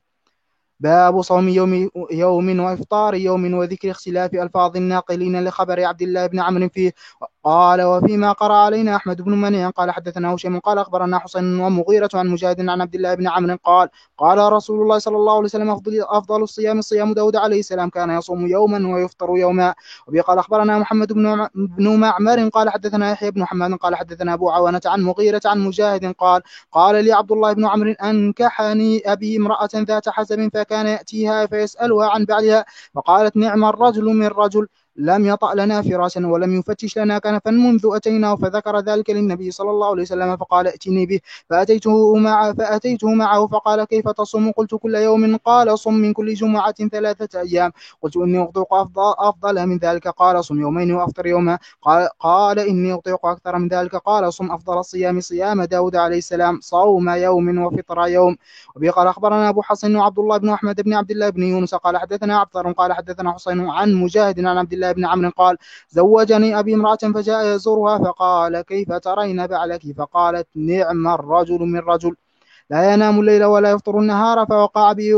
باب صوم يوم, يوم وإفطار يوم وذكر اختلاف ألفاظ الناقلين لخبر عبد الله بن عمرو فيه. قال وفيما قرأ علينا أحمد بن منيع قال حدثنا هشام قال أخبرنا حسين ومغيرة عن مجاهد عن عبد الله بن عمرو قال قال رسول الله صلى الله عليه وسلم أفضل, أفضل الصيام صيام داود عليه السلام كان يصوم يوما ويفطر يوما. وبه قال أخبرنا محمد بن, بن معمر قال حدثنا يحيى بن حماد قال حدثنا أبو عوانة عن مغيرة عن مجاهد قال قال لي عبد الله بن عمرو أنكحني أبي امرأة ذات حسب فكان يأتيها فيسألها عن بعدها فقالت نعم الرجل من رجل لم يطأ لنا فراشا ولم يفتش لنا كنفا منذ أتيناه. فذكر ذلك للنبي صلى الله عليه وسلم فقال ائتني به فأتيته معه, فأتيته معه فقال كيف تصوم؟ قلت كل يوم. قال صم من كل جمعة ثلاثة أيام. قلت إني أطيق أفضل, أفضل من ذلك. قال صم يومين وأفطر يوما. قال, قال إني أطيق أكثر من ذلك. قال صم أفضل الصيام صيام داود عليه السلام صوم يوم وفطر يوم. وبه قال أخبرنا أبو حسن وعبد الله بن أحمد بن عبد الله بن يونس قال حدثنا عبد قال حدثنا حسين عن مجاهد عن عبد الله بن عمرو قال زوجني أبي امرأة فجاء يزورها فقال كيف ترين بعلك؟ فقالت نعم الرجل من رجل لا ينام الليل ولا يفطر النهار. فوقع بي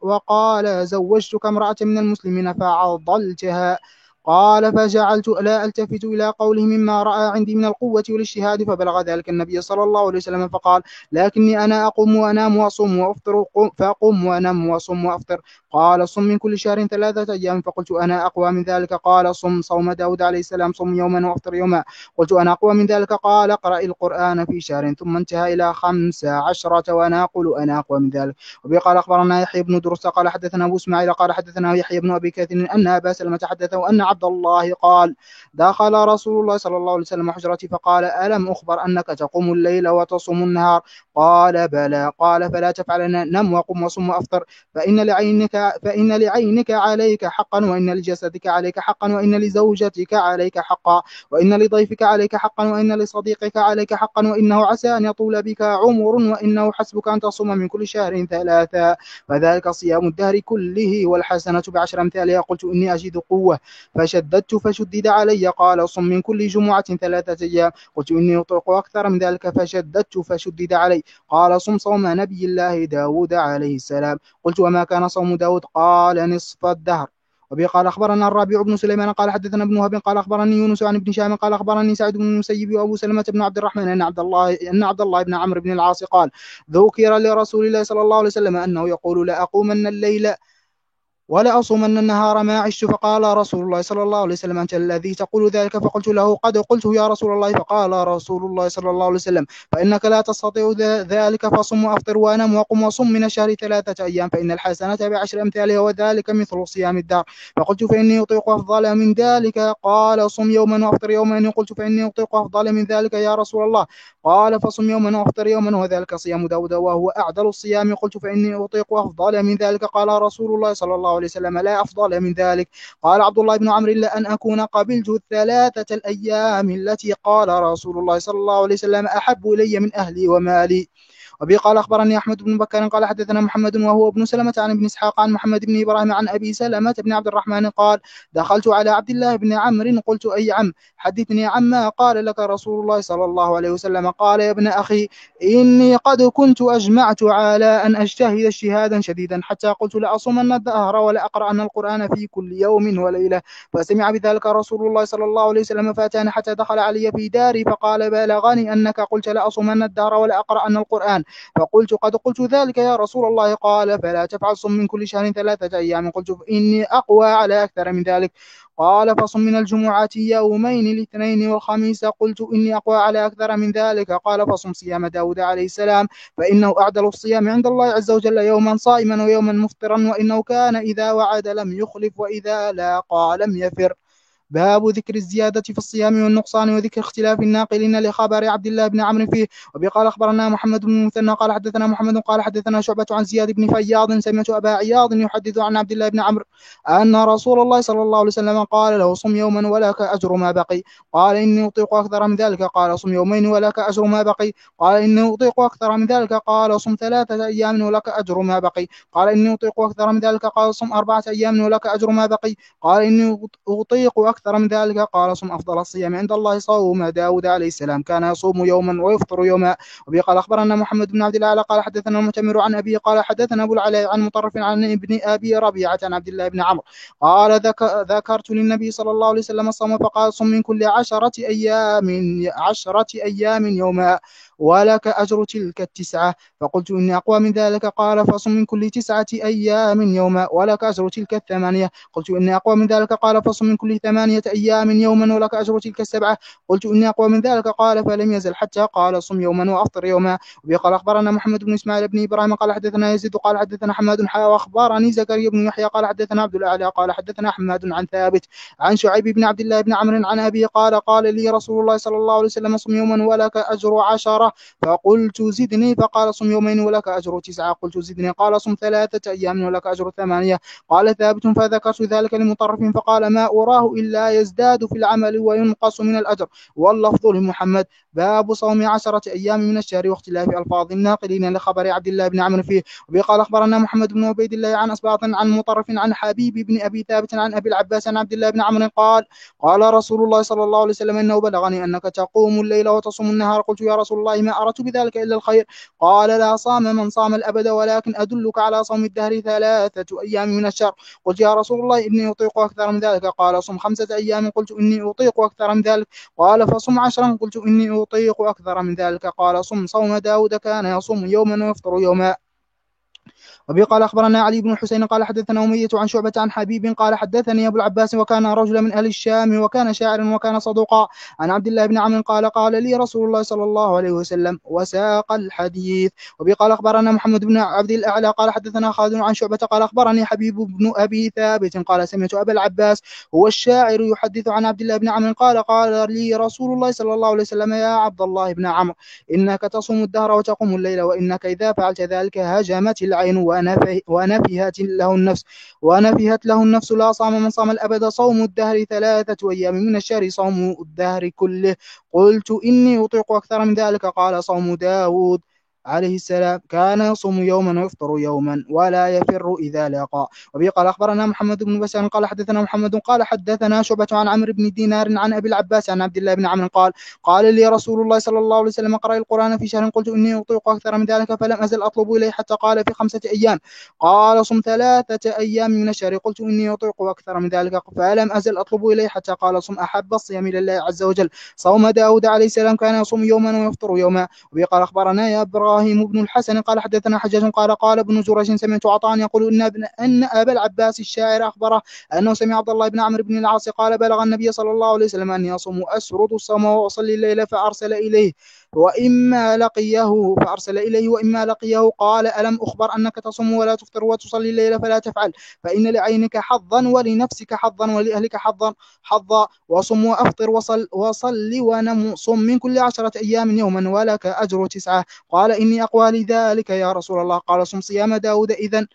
وقال زوجتك امرأة من المسلمين فعضلتها. قال فجعلت لا ألتفت إلى قوله مما رأى عندي من القوة والاجتهاد. فبلغ ذلك النبي صلى الله عليه وسلم فقال لكني أنا أقوم وأنام وأصوم وأفطر فأقوم وأنام وأصوم وأفطر. قال صم من كل شهر ثلاثة أيام. فقلت أنا أقوى من ذلك. قال صم صوم داود عليه السلام صم يوما وأفطر يوما. قلت أنا أقوى من ذلك. قال اقرأ القرآن في شهر. ثم انتهى إلى خمس عشرة وأنا أقول أنا أقوى من ذلك. وبه قال أخبرنا يحيى بن درس قال حدثنا أبو إسماعيل قال حدثنا يحيى بن أبي كثير أن أبا سلمة حدثه أن عبد الله قال: دخل رسول الله صلى الله عليه وسلم حجرتي فقال: ألم أخبر أنك تقوم الليل وتصوم النهار؟ قال: بلى. قال: فلا تفعلن، نم وقم وصم وأفطر، فإن لعينك فإن لعينك عليك حقا، وإن لجسدك عليك حقا، وإن لزوجتك عليك حقا، وإن لضيفك عليك حقا، وإن لصديقك عليك حقا، وإنه عسى أن يطول بك عمر، وإنه حسبك أن تصوم من كل شهر ثلاثا، فذلك صيام الدهر كله، والحسنة بعشر أمثالها. قلت: إني أجد قوة، فشددت فشدد علي. قال: صم من كل جمعة ثلاثة أيام. قلت: إني أطيق أكثر من ذلك، فشددت فشدد علي. قال: صم صوم نبي الله داود عليه السلام. قلت: وما كان صوم داود؟ قال: نصف الدهر. وبه قال أخبرنا الربيع بن سليمان قال حدثنا ابن وهب قال أخبرني يونس عن ابن شهاب قال أخبرني سعيد بن المسيب وأبو سلمة بن عبد الرحمن أن عبد الله أن عبد الله بن عمرو بن العاص قال: ذكر لرسول الله صلى الله عليه وسلم أنه يقول: لا أقومن الليل ولا أصومن النهار ما عشت. فقال رسول الله صلى الله عليه وسلم: أنت الذي تقول ذلك؟ فقلت له: قد قلته يا رسول الله. فقال رسول الله صلى الله عليه وسلم: فإنك لا تستطيع ذلك، فصم وأفطر وأنم وقم وصم من الشهر ثلاثة أيام، فإن الحسنة بعشر أمثالها، وذلك مثل صيام الدهر. فقلت: فإني أطيق أفضل من ذلك. قال: صم يوما وأفطر يوما. قلت: فإني أطيق أفضل من ذلك يا رسول الله. قال: فصم يوما وأفطر يوما، وذلك صيام داود وهو أعدل الصيام. قلت: فإني أطيق أفضل من ذلك. قال رسول الله صلى الله عليه وسلم: لا أفضل من ذلك. قال عبد الله بن عمرو: إلا أن أكون قبلت الثلاثة الأيام التي قال رسول الله صلى الله عليه وسلم أحب إلي من أهلي ومالي. وبه قال أخبرني أحمد بن بكر قال حدثنا محمد وهو ابن سلمة عن ابن إسحاق عن محمد بن إبراهيم عن أبي سلمة بن عبد الرحمن قال: دخلت على عبد الله بن عمرو قلت: أي عم، حدثني عما قال لك رسول الله صلى الله عليه وسلم. قال: يا ابن أخي، إني قد كنت أجمعت على أن أجتهد اجتهادا شديدا، حتى قلت: لأصومن الدهر ولا أقرأن القرآن في كل يوم وليلة. فسمع بذلك رسول الله صلى الله عليه وسلم فأتاني حتى دخل علي في داري فقال: بلغني أنك قلت: لأصومن الدهر ولا أقرأن القرآن. فقلت: قد قلت ذلك يا رسول الله. قال: فلا تفعل، صم من كل شهر ثلاثة أيام. قلت: إني أقوى على أكثر من ذلك. قال: فصم من الجمعة يومين الاثنين والخميس. قلت: إني أقوى على أكثر من ذلك. قال: فصم صيام داود عليه السلام، فإنه أعدل الصيام عند الله عز وجل، يوما صائما ويوما مفطرا، وإنه كان إذا وعد لم يخلف، وإذا لاقى لم يفر. باب ذكر الزيادة في الصيام والنقصان، وذكر اختلاف الناقلين لخبر عبد الله بن عمرو فيه. وبه قال أخبرنا محمد بن المثنى قال حدثنا محمد قال حدثنا شعبة عن زياد بن فياض سمعت أبا عياض يحدث عن عبد الله بن عمرو أن رسول الله صلى الله عليه وسلم قال له: صم يوما ولك أجر ما بقي. قال: إني أطيق أكثر من ذلك. قال: صم يومين ولك أجر ما بقي. قال: إني أطيق أكثر من ذلك. قال: صم ثلاثة أيام ولك أجر ما بقي. قال: إني أطيق أكثر من ذلك. قال: صم أربعة أيام ولك أجر ما بقي. قال: إني أطيق أكثر من ذلك. قال: صم أفضل الصيام عند الله صوم داود عليه السلام، كان يصوم يوما ويفطر يوما. وبه قال أخبرنا محمد بن عبد الله قال حدثنا المعتمر عن أبي قال حدثنا أبو العلاء عن مطرف عن ابن أبي ربيعة عن عبد الله بن عمرو قال: ذكرت للنبي صلى الله عليه وسلم الصوم فقال: صم من كل عشرة أيام عشرة أيام يوما ولك أجر تلك التسعة. فقلت: إني أقوى من ذلك. قال: فصم من كل تسعة أيام يوما ولك أجر تلك الثمانية. قلت: إني أقوى من ذلك. قال: فصم من كل ثمانية أيام يوما ولك أجر تلك السبعة. قلت: إني أقوى من ذلك. قال: فلم يزل حتى قال: صم يوما وأفطر يوما. وقال أخبرنا محمد بن إسماعيل بن إبراهيم قال حدثنا يزيد قال حدثنا حماد حا وأخبرني زكريا بن يحيى قال حدثنا عبد الأعلى قال حدثنا حماد عن ثابت عن شعيب بن عبد الله بن عمرو عن أبي قال: قال لي رسول الله صلى الله عليه وسلم: صم يوما ولك أجر عشرة. فقلت: زدني. فقال: صم يومين ولك أجر تسعة. قلت: زدني. قال: صم ثلاثة أيام ولك أجر ثمانية. قال ثابت: فذكرت ذلك لمطرف فقال: ما أراه إلا يزداد في العمل وينقص من الأجر. واللفظ لمحمد. باب صوم عشرة أيام من الشهر واختلاف ألفاظ الناقلين لخبر عبد الله بن عمرو فيه. وقال أخبرنا محمد بن عبيد الله عن أسباط عن مطرف عن حبيب بن أبي ثابت عن أبي العباس عن عبد الله بن عمرو قال: قال رسول الله صلى الله عليه وسلم: إنه بلغني أنك تقوم الليل وتصوم النهار. قلت: يا رسول الله ما أردت بذلك إلا الخير. قال: لا صام من صام الأبد، ولكن أدلك على صوم الدهر ثلاثة أيام من الشهر. قلت: يا رسول الله إني أطيق أكثر من ذلك. قال: صم خمسة أيام. قلت: إني أطيق أكثر من ذلك. قال: فصم عشرا. قلت: إني أطيق أكثر من ذلك. قال: صم صوم داود كان يصوم يوما ويفطر يوما. وبه قال أخبرنا علي بن الحسين قال حدثنا أمية عن شعبة عن حبيب قال حدثني أبو العباس وكان رجلا من أهل الشام وكان شاعرا وكان صدوقا عن عبد الله بن عمرو قال قال لي رسول الله صلى الله عليه وسلم وساق الحديث. وبه قال أخبرنا محمد بن عبد الأعلى قال حدثنا خالد عن شعبة قال أخبرني حبيب بن أبي ثابت قال سمعت أبا العباس هو الشاعر يحدث عن عبد الله بن عمرو قال قال لي رسول الله صلى الله عليه وسلم يا عبد الله بن عمرو إنك تصوم الدهر وتقوم الليل وإنك إذا فعلت ذلك هجمت العين ونفهت له النفس ونفهت له النفس لا صام من صام الأبد صوم الدهر ثلاثة أيام من الشهر صوم الدهر كله. قلت إني أطيق أكثر من ذلك قال صوم داود عليه السلام كان يصوم يوما ويفطر يوما ولا يفر إذا لاقى. وبه قال أخبرنا محمد بن بشار قال حدثنا محمد قال حدثنا شعبة عن عمرو بن دينار عن أبي العباس عن عبد الله بن عمرو قال قال لي رسول الله صلى الله عليه وسلم اقرأ القرآن في شهر قلت إني أطيق أكثر من ذلك فلم أزل أطلب إليه حتى قال في خمسة أيام قال صم ثلاثة أيام من الشهر قلت إني أطيق أكثر من ذلك فلم أزل أطلب إليه حتى قال صم أحب الصيام إلى الله عز وجل صوم داود عليه السلام كان يصوم يوما ويفطر يوما. وبه قال أخبرنا يا إبراهيم بن الحسن قال حدثنا حجاج قال قال ابن جريج سمعت عطاء يقول إن, ابن أن أبا العباس الشاعر أخبره أنه سمع عبد الله بن عمرو بن العاص قال بلغ النبي صلى الله عليه وسلم أن يصوم أسرد الصوم وأصلي الليل فأرسل إليه وإما لقيه فأرسل إليه وإما لقيه قال ألم أخبر أنك تصوم ولا تفطر وتصلي الليل فلا تفعل فإن لعينك حظا ولنفسك حظا ولأهلك حظا حظا وصم وأفطر وصل, وصل ونم صم من كل عشرة أيام يوما ولك أجر تسعة. قال إني أقوى لذلك يا رسول الله قال صم صيام داود إذن.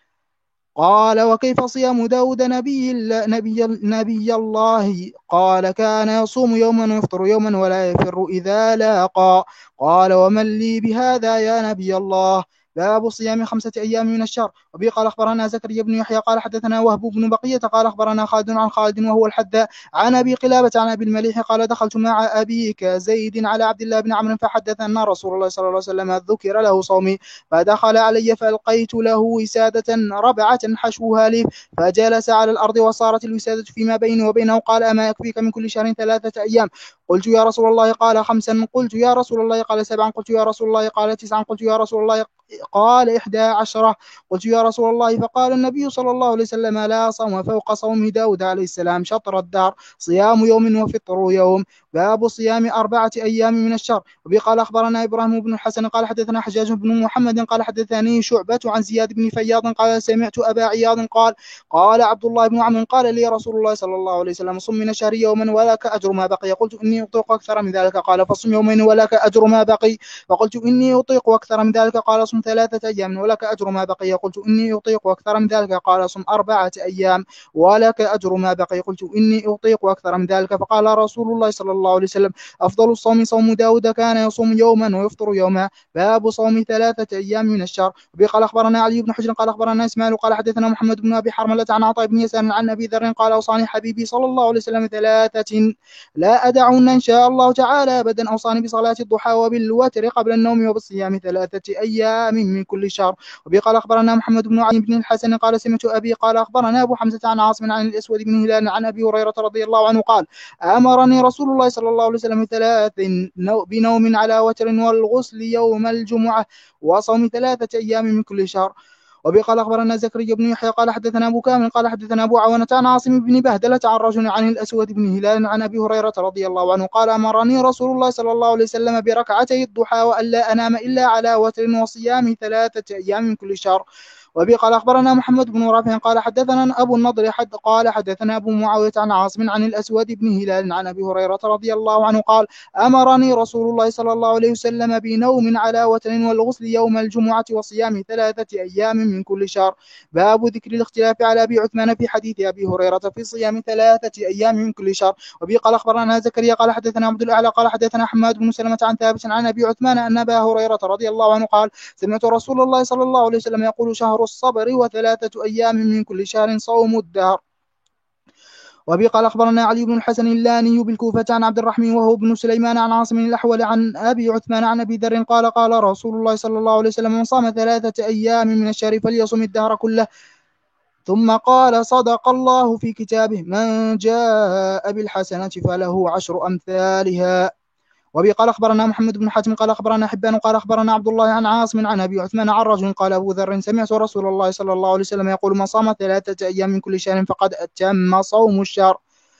قال وكيف صيام داود نبي, نبي, نبي الله قال كان يصوم يوما ويفطر يوما ولا يفر إذا لاقى. قال ومن لي بهذا يا نبي الله باب صيام خمسة أيام من الشهر. وبه قال أخبرنا زكريا بن يحيى قال حدثنا وهب بن بقية قال أخبرنا خالد عن خالد وهو الحذاء عن أبي قلابة عن أبي المليح قال دخلت مع أبيك زيد على عبد الله بن عمرو فحدث أن رسول الله صلى الله عليه وسلم ذكر له صومي فدخل علي فألقيت له وسادة ربعة حشوها لي فجلس على الأرض وصارت الوسادة فيما بيني وبينه قال أما يكفيك من كل شهر ثلاثة أيام قلت يا رسول الله قال خمسا قلت يا رسول الله قال سبعا قلت يا رسول الله قال تسعا قلت يا رسول الله قال إحدى عشرة قلت يا رسول الله فقال النبي صلى الله عليه وسلم لا صوم فوق صوم داود عليه السلام شطر الدار صيام يوم وفطر يوم. باب صيام أربعة أيام من الشهر. وبه قال أخبرنا إبراهيم بن الحسن قال حدثنا حجاج بن محمد قال حدثني شعبة عن زياد بن فياض قال سمعت أبا عياض قال قال عبد الله بن عمرو قال لي رسول الله صلى الله عليه وسلم صم من الشهر يوما ولك أجر ما بقي قلت إني أطيق أكثر من ذلك قال فصم يومين ولك أجر ما بقي فقلت إني أطيق أكثر من ذلك قال صم ثلاثة أيام ولك أجر ما بقي قلت إني أطيق أكثر من ذلك قال صم أربعة أيام ولك أجر ما بقي قلت إني أطيق أكثر من ذلك فقال رسول الله صلى الله عليه وسلم أفضل الصوم صوم داود كان يصوم يوما ويفطر يوما. باب صوم ثلاثة أيام من الشهر. وبه قال أخبرنا علي بن حجر قال أخبرنا إسماعيل قال حدثنا محمد بن أبي حرملة عن عطاء بن يسار عن أبي ذر قال أوصاني حبيبي صلى الله عليه وسلم ثلاثة لا أدعون إن شاء الله تعالى أبدا أوصاني بصلاة الضحى وبالوتر قبل النوم وبالصيام ثلاثة أيام من كل شهر. وبه قال أخبرنا محمد بن علي بن الحسن قال سمعت أبي قال أخبرنا أبو حمزة عن عاصم عن الأسود بن هلال عن أبي هريرة رضي الله عنه قال أمرني رسول الله صلى الله عليه وسلم ثلاث بنوم على وتر والغسل يوم الجمعة وصوم ثلاثة أيام من كل شهر. وبه قال أخبرنا زكريا بن يحيى قال حدثنا أبو كامل قال حدثنا أبو عوانة عن عاصم بن بهدلة عن رجل عن الأسود بن هلال عن أبي هريرة رضي الله عنه قال أمرني رسول الله صلى الله عليه وسلم بركعتي الضحى وألا أنام إلا على وتر وصيام ثلاثة أيام من كل شهر. وبه قال أخبرنا محمد بن رافع قال حدثنا أبو النضر حد قال حدثنا أبو معاوية عن عاصم عن الأسود بن هلال عن أبي هريرة رضي الله عنه قال أمرني رسول الله صلى الله عليه وسلم بنوم على وتر والغسل يوم الجمعة وصيام ثلاثة أيام من كل شهر. باب ذكر الاختلاف على أبي عثمان في حديث أبي هريرة في صيام ثلاثة أيام من كل شهر. وبه قال أخبرنا زكريا قال حدثنا عبد الأعلى قال حدثنا حماد بن سلمة عن ثابت عن أبي عثمان أن أبا هريرة رضي الله عنه قال سمعت رسول الله صلى الله عليه وسلم يقول شهر الصبر وثلاثة أيام من كل شهر صوم الدهر. وبه قال أخبرنا علي بن الحسن اللاني بالكوفة عن عبد الرحمن وهو ابن سليمان عن عاصم الأحول عن أبي عثمان عن أبي ذر قال قال رسول الله صلى الله عليه وسلم من صام ثلاثة أيام من الشهر فليصم الدهر كله. ثم قال صدق الله في كتابه من جاء بالحسنة فله عشر أمثالها. وبه قال أخبرنا محمد بن حاتم قال أخبرنا حبان قال أخبرنا عبد الله عن عاصم عن أبي عثمان عن رجل قال أبو ذر سمعت رسول الله صلى الله عليه وسلم يقول من صام ثلاثة أيام من كل شهر فقد أتم صوم الشهر،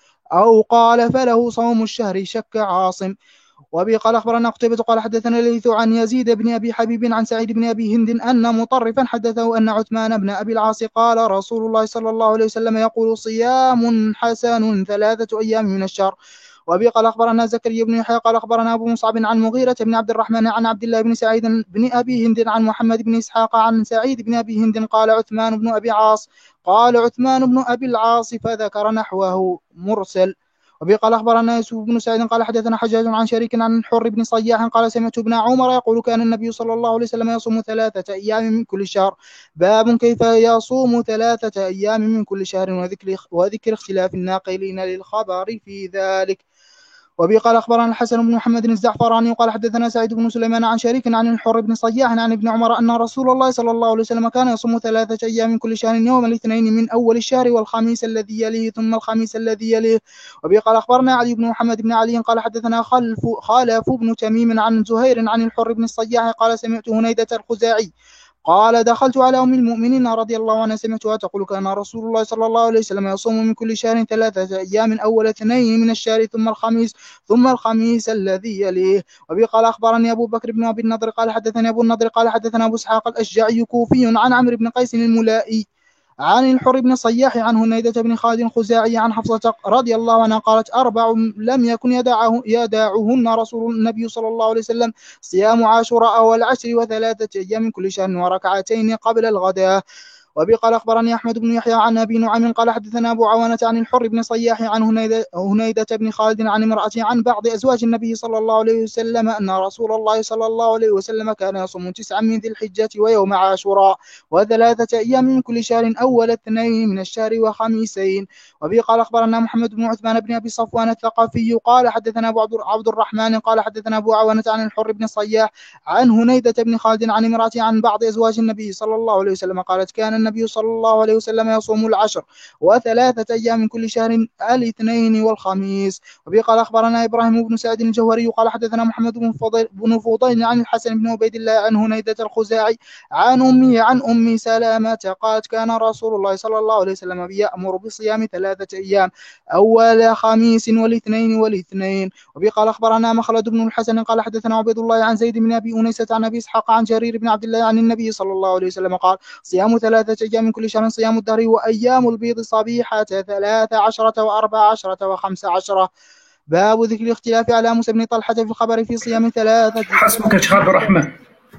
أو قال فله صوم الشهر. شك عاصم. وبه قال أخبرنا قتيبة قال حدثنا الليث عن يزيد بن أبي حبيب عن سعيد بن أبي هند أن مطرفا حدثه أن عثمان بن أبي العاص قال رسول الله صلى الله عليه وسلم يقول صيام حسن ثلاثة أيام من الشهر. وبه قال أخبرنا زكريا بن يحيى قال أخبرنا أبو مصعب عن مغيرة بن عبد الرحمن عن عبد الله بن سعيد بن أبي هند عن محمد بن إسحاق عن سعيد بن أبي هند قال عثمان بن أبي عاص قال عثمان بن أبي العاص فذكر نحوه مرسل. وبه قال أخبرنا يوسف بن سعيد قال حدثنا حجاج عن شريك عن الحر بن صياح قال سمعت ابن عمر يقول كان النبي صلى الله عليه وسلم يصوم ثلاثة أيام من كل شهر. باب كيف يصوم ثلاثة أيام من كل شهر وذكر, وذكر اختلاف الناقلين للخبر في ذلك. وبه قال أخبرنا الحسن بن محمد الزعفراني قال حدثنا سعيد بن سليمان عن شريك عن الحر بن صياح عن ابن عمر أن رسول الله صلى الله عليه وسلم كان يصوم ثلاثة أيام من كل شهر يوم الاثنين من أول الشهر والخميس الذي يليه ثم الخميس الذي يليه. وبه قال أخبرنا علي بن محمد بن علي قال حدثنا خلف خالف بن تميم عن زهير عن الحر بن الصياح قال سمعت هنيدة الخزاعي قال دخلت على أم المؤمنين رضي الله عنها سمعتها تقول كان رسول الله صلى الله عليه وسلم يصوم من كل شهر ثلاثة أيام أول اثنين من الشهر ثم الخميس ثم الخميس الذي يليه. وبه قال أخبرني أبو بكر بن أبي النضر قال حدثني أبو النضر قال حدثنا أبو إسحاق الأشجعي كوفي عن عمرو بن قيس الملائي عن الحر بن صياح عن هنيدة بن خالد الخزاعي عن حفصة رضي الله عنها قالت أربع لم يكن يدعه يدعهن رسول النبي صلى الله عليه وسلم صيام عاشوراء والعشر وثلاثة أيام من كل شهر وركعتين قبل الغداء. وبه قال أخبرني أحمد بن يحيى عن أبي نعيم قال حدثنا أبو عوانة عن الحر بن صياح عن هنيدة, هنيدة بن خالد عن امرأته عن بعض أزواج النبي صلى الله عليه وسلم أن رسول الله صلى الله عليه وسلم كان يصوم تسعا من ذي الحجة ويوم عاشوراء وثلاثة أيام من كل شهر أول اثنين من الشهر وخميسين. وبه قال أخبرنا محمد بن عثمان بن أبي صفوان الثقفي قال حدثنا أبو عبد الرحمن قال حدثنا أبو عوانة عن الحر بن صياح عن هنيدة بن خالد عن امرأته عن بعض أزواج النبي صلى الله عليه وسلم قالت كان النبي صلى الله عليه وسلم يصوم العشر وثلاثة أيام من كل شهر الاثنين والخميس. وبه قال أخبرنا إبراهيم بن سعد الجوهري قال حدثنا محمد بن فضيل, بن فضيل عن الحسن بن عبيد الله عن هنيدة الخزاعي عن أمي عن أم سلامة قالت كان رسول الله صلى الله عليه وسلم يأمر بصيام ثلاثة أيام أول خميس والاثنين والاثنين. وبه قال أخبرنا مخلد بن الحسن قال حدثنا عبيد الله عن زيد بن أبي أنيسة عن أبي إسحاق عن جرير بن عبد الله عن النبي صلى الله عليه وسلم قال صيام ثلاثة أيام من كل شهر صيام الدهر وأيام البيض صبيحة ثلاث عشرة وأربع عشرة وخمس عشرة. باب ذكر الاختلاف على موسى بن طلحة في الخبر في صيام ثلاثة. حسبك يا شيخ عبد الرحمن.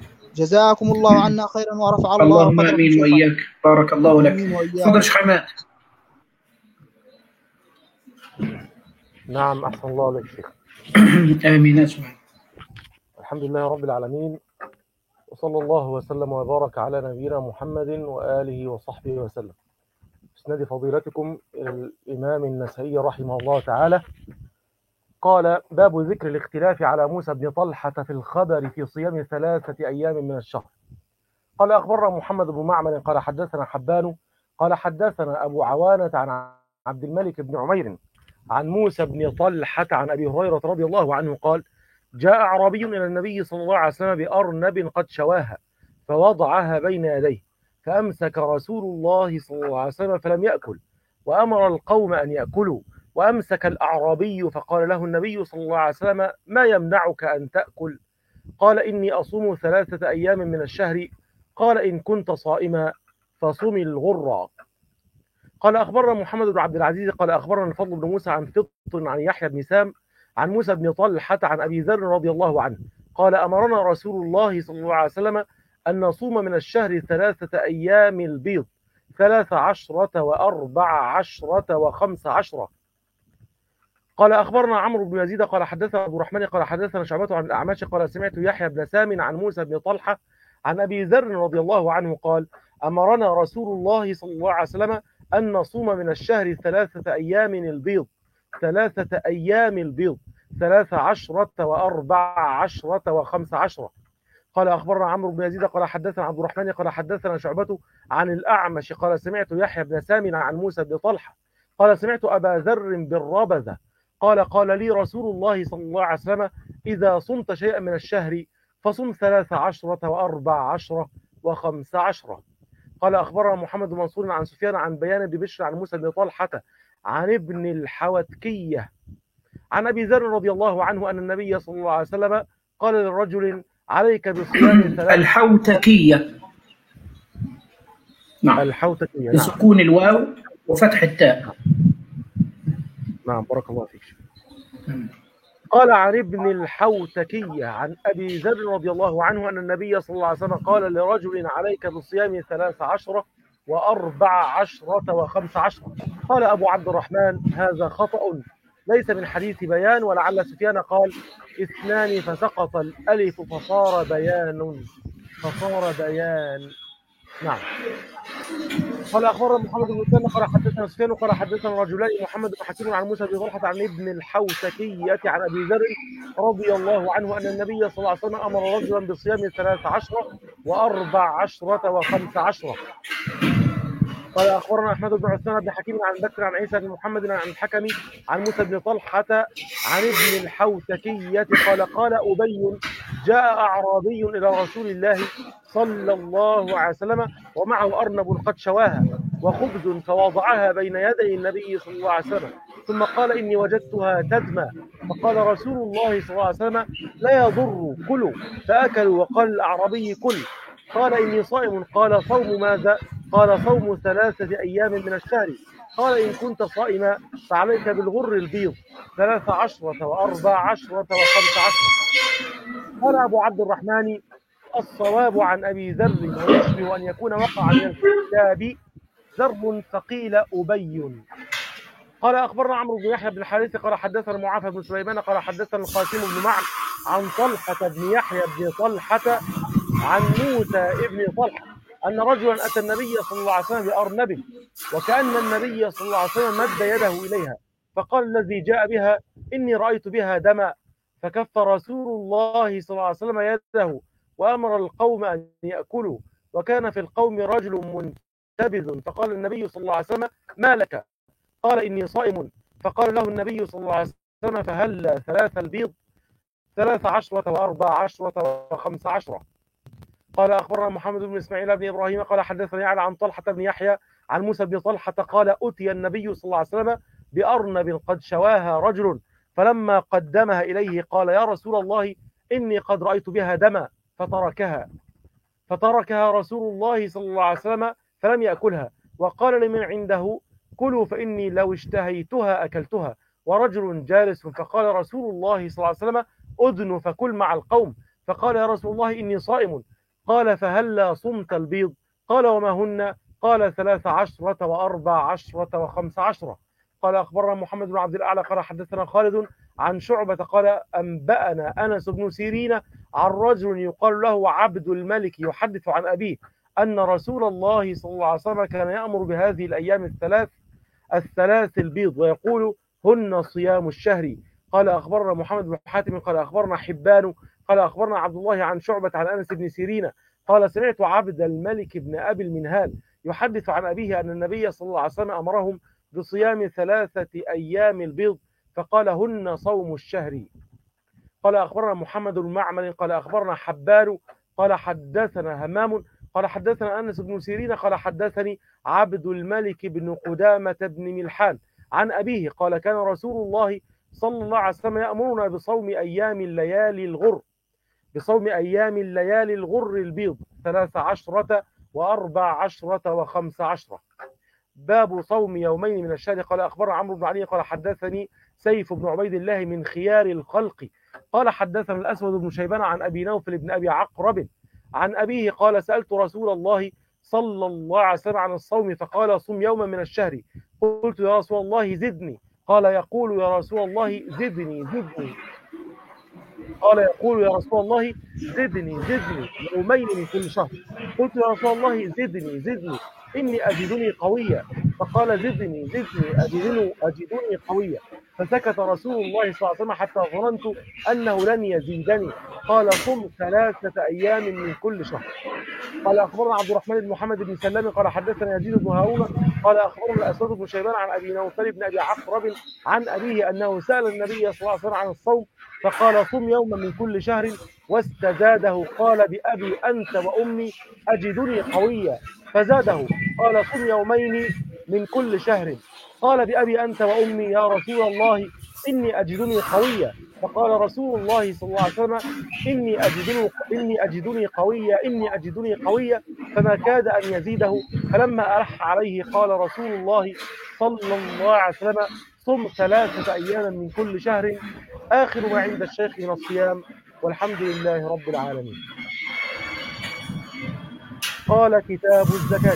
جزاكم الله عنا خيرا ورفع الله اللهم آمين وإياك. بارك الله لك. تفضل شيخ حماد. نعم أحسن الله لك شيخ. آمين. سبحان. الحمد لله رب العالمين وصلى الله وسلم وبارك على نبينا محمد وآله وصحبه وسلم. اسند فضيلتكم إلى الإمام النسائي رحمه الله تعالى قال باب ذكر الاختلاف على موسى بن طلحة في الخبر في صيام ثلاثة أيام من الشهر. قال أخبرنا محمد بن معمر قال حدثنا حبان قال حدثنا أبو عوانة عن عبد الملك بن عمير عن موسى بن طلحة عن أبي هريرة رضي الله عنه قال جاء أعرابي إلى النبي صلى الله عليه وسلم بأرنب قد شواها فوضعها بين يديه فأمسك رسول الله صلى الله عليه وسلم فلم يأكل وأمر القوم أن يأكلوا وأمسك الأعرابي فقال له النبي صلى الله عليه وسلم ما يمنعك أن تأكل؟ قال إني أصوم ثلاثة أيام من الشهر. قال إن كنت صائما فصم الغرة. قال أخبرنا محمد بن عبد العزيز قال أخبرنا الفضل بن موسى عن فطن عن يحيى بن سام عن موسى بن طلحة عن أبي ذر رضي الله عنه قال أمرنا رسول الله صلى الله عليه وسلم أن نصوم من الشهر ثلاثة أيام البيض ثلاث عشرة وأربع عشرة وخمس عشرة. قال أخبرنا عمرو بن يزيد قال حدثنا أبو الرحمن قال حدثنا شعبة عن الأعمش قال سمعت يحيى بن سام عن موسى بن طلحة عن أبي ذر رضي الله عنه قال أمرنا رسول الله صلى الله عليه وسلم أن نصوم من الشهر ثلاثة أيام البيض ثلاثة أيام البيض ثلاث عشرة وأربع عشرة وخمس عشرة. قال أخبرنا عمرو بن يزيد قال حدثنا عبد الرحمن قال حدثنا شعبة عن الأعمش قال سمعت يحيى بن سام عن موسى بن طلحة قال سمعت أبا ذر بالربذة قال قال لي رسول الله صلى الله عليه وسلم إذا صمت شيئا من الشهر فصم ثلاث عشرة وأربع عشرة وخمس عشرة. قال أخبرنا محمد بن منصور عن سفيان عن بيان بن بشر عن موسى بن طلحة عن ابن الحوتكية عن أبي ذر رضي الله عنه أن النبي صلى الله عليه وسلم قال للرجل عليك بصيام ثلاث. الحوتكية. نعم. الحوتكية. نعم. بسكون الواو وفتح التاء. نعم بارك الله فيك. قال عن ابن الحوتكية عن أبي ذر رضي الله عنه أن النبي صلى الله عليه وسلم قال لرجل عليك بصيام ثلاث عشرة وأربع عشرة وخمس عشرة. قال أبو عبد الرحمن هذا خطأ ليس من حديث بيان، ولعل سفيان قال اثنان فسقط الألف فصار بيان فصار بيان. نعم. قال أخبرنا محمد بن مسلم قال حدثنا سفيان قال حدثنا رجلان محمد بن حكيم عن موسى بن طلحة عن ابن الحوتكية عن أبي ذر رضي الله عنه أن النبي صلى الله عليه وسلم أمر رجلا بصيام ثلاث عشرة وأربع عشرة وخمس عشرة. قال أخبرنا أحمد بن عثمان بن حكيم عن بكر عن عيسى بن محمد عن الحكم عن موسى بن طلحة عن ابن الحوتكية قال قال أبي جاء أعرابي إلى رسول الله صلى الله عليه وسلم ومعه أرنب قد شواها وخبز فوضعها بين يدي النبي صلى الله عليه وسلم ثم قال إني وجدتها تدمى. فقال رسول الله صلى الله عليه وسلم لا يضر كلوا، فأكلوا. وقال الأعرابي كل. قال إني صائم. قال صوم ماذا؟ قال صوم ثلاثة أيام من الشهر. قال إن كنت صائما فعليك بالغر البيض ثلاث عشرة وأربع عشرة وخمس عشرة. قال أبو عبد الرحمن الصواب عن أبي ذر ويشبه أن يكون وقع من الكتاب ذر فقيل أبي. قال أخبرنا عمرو بن يحيى بن الحارث قال حدثنا معافى بن سليمان قال حدثنا القاسم بن معن عن طلحة بن يحيى بن طلحة عن موسى بن طلحة أن رجلا أتى النبي صلى الله عليه وسلم بأرنب وكأن النبي صلى الله عليه وسلم مد يده إليها فقال الذي جاء بها إني رأيت بها دما، فكف رسول الله صلى الله عليه وسلم يده وأمر القوم أن يأكلوا، وكان في القوم رجل منتبذ فقال النبي صلى الله عليه وسلم ما لك؟ قال إني صائم. فقال له النبي صلى الله عليه وسلم فهل ثلاث البيض ثلاث عشرة وأربع عشرة وخمس عشرة. قال أخبرنا محمد بن إسماعيل بن إبراهيم قال حدثني على عن طلحة بن يحيى عن موسى بن طلحة قال أتي النبي صلى الله عليه وسلم بأرنب قد شواها رجل فلما قدمها إليه قال يا رسول الله إني قد رأيت بها دما، فتركها فتركها رسول الله صلى الله عليه وسلم فلم يأكلها، وقال لمن عنده كلوا فإني لو اشتهيتها أكلتها. ورجل جالس فقال رسول الله صلى الله عليه وسلم أدن فكل مع القوم، فقال يا رسول الله إني صائم. قال فهلا صمت البيض؟ قال وما هن؟ قال ثلاث عشرة وأربع عشرة وخمس عشرة. قال أخبرنا محمد بن عبد الأعلى قال حدثنا خالد عن شعبة قال أنبأنا أنس بن سيرين عن رجل يقال له عبد الملك يحدث عن أبيه أن رسول الله صلى الله عليه وسلم كان يأمر بهذه الأيام الثلاث الثلاث البيض ويقول هن صيام الشهر. قال أخبرنا محمد بن حاتم قال أخبرنا حبان قال أخبرنا عبد الله عن شعبة عن أنس بن سيرين قال سمعت عبد الملك بن أبي المنهال يحدث عن أبيه أن النبي صلى الله عليه وسلم أمرهم بصيام ثلاثة أيام البيض فقال هن صوم الشهر. قال أخبرنا محمد بن معمر قال أخبرنا حبان قال حدثنا همام قال حدثنا أنس بن سيرين قال حدثني عبد الملك بن قدامة بن ملحان عن أبيه قال كان رسول الله صلى الله عليه وسلم يأمرنا بصوم أيام الليالي الغر بصوم أيام الليالي الغر البيض ثلاث عشرة وأربع عشرة وخمس عشرة. باب صوم يومين من الشهر. قال أخبرنا عمرو بن علي قال حدثني سيف بن عبيد الله من خيار الخلق قال حدثنا الأسود بن شيبان عن أبي نوفل بن أبي عقرب عن أبيه قال سألت رسول الله صلى الله عليه وسلم عن الصوم فقال صم يوما من الشهر. قلت يا رسول الله زدني قال يقول يا رسول الله زدني زدني قال يقول يا رسول الله زدني زدني يومين من كل شهر. قلت يا رسول الله زدني زدني إني أجدني قوية. فقال زدني زدني أجدني, أجدني قوية. فسكت رسول الله صلى الله عليه وسلم حتى ظننت أنه لن يزيدني. قال صم ثلاثة أيام من كل شهر. قال أخبرنا عبد الرحمن بن محمد بن سلام قال حدثنا يزيد بن هارون قال أخبرنا الأسود بن شيبان عن أبي نوفل بن أبي عقرب عن أبيه أنه سأل النبي صلى الله عليه وسلم عن الصوم فقال صم يوما من كل شهر واستزاده قال بأبي أنت وأمي أجدني قويا فزاده قال صم يومين من كل شهر قال بأبي أنت وأمي يا رسول الله إني أجدني قويا فقال رسول الله صلى الله عليه وسلم إني أجدني إني أجدني قويا إني أجدني قويا فما كاد أن يزيده. فلما ألح عليه قال رسول الله صلى الله عليه وسلم صم ثلاثة أيام من كل شهر آخر ما عند الشيخ من الصيام والحمد لله رب العالمين. قال كتاب الزكاة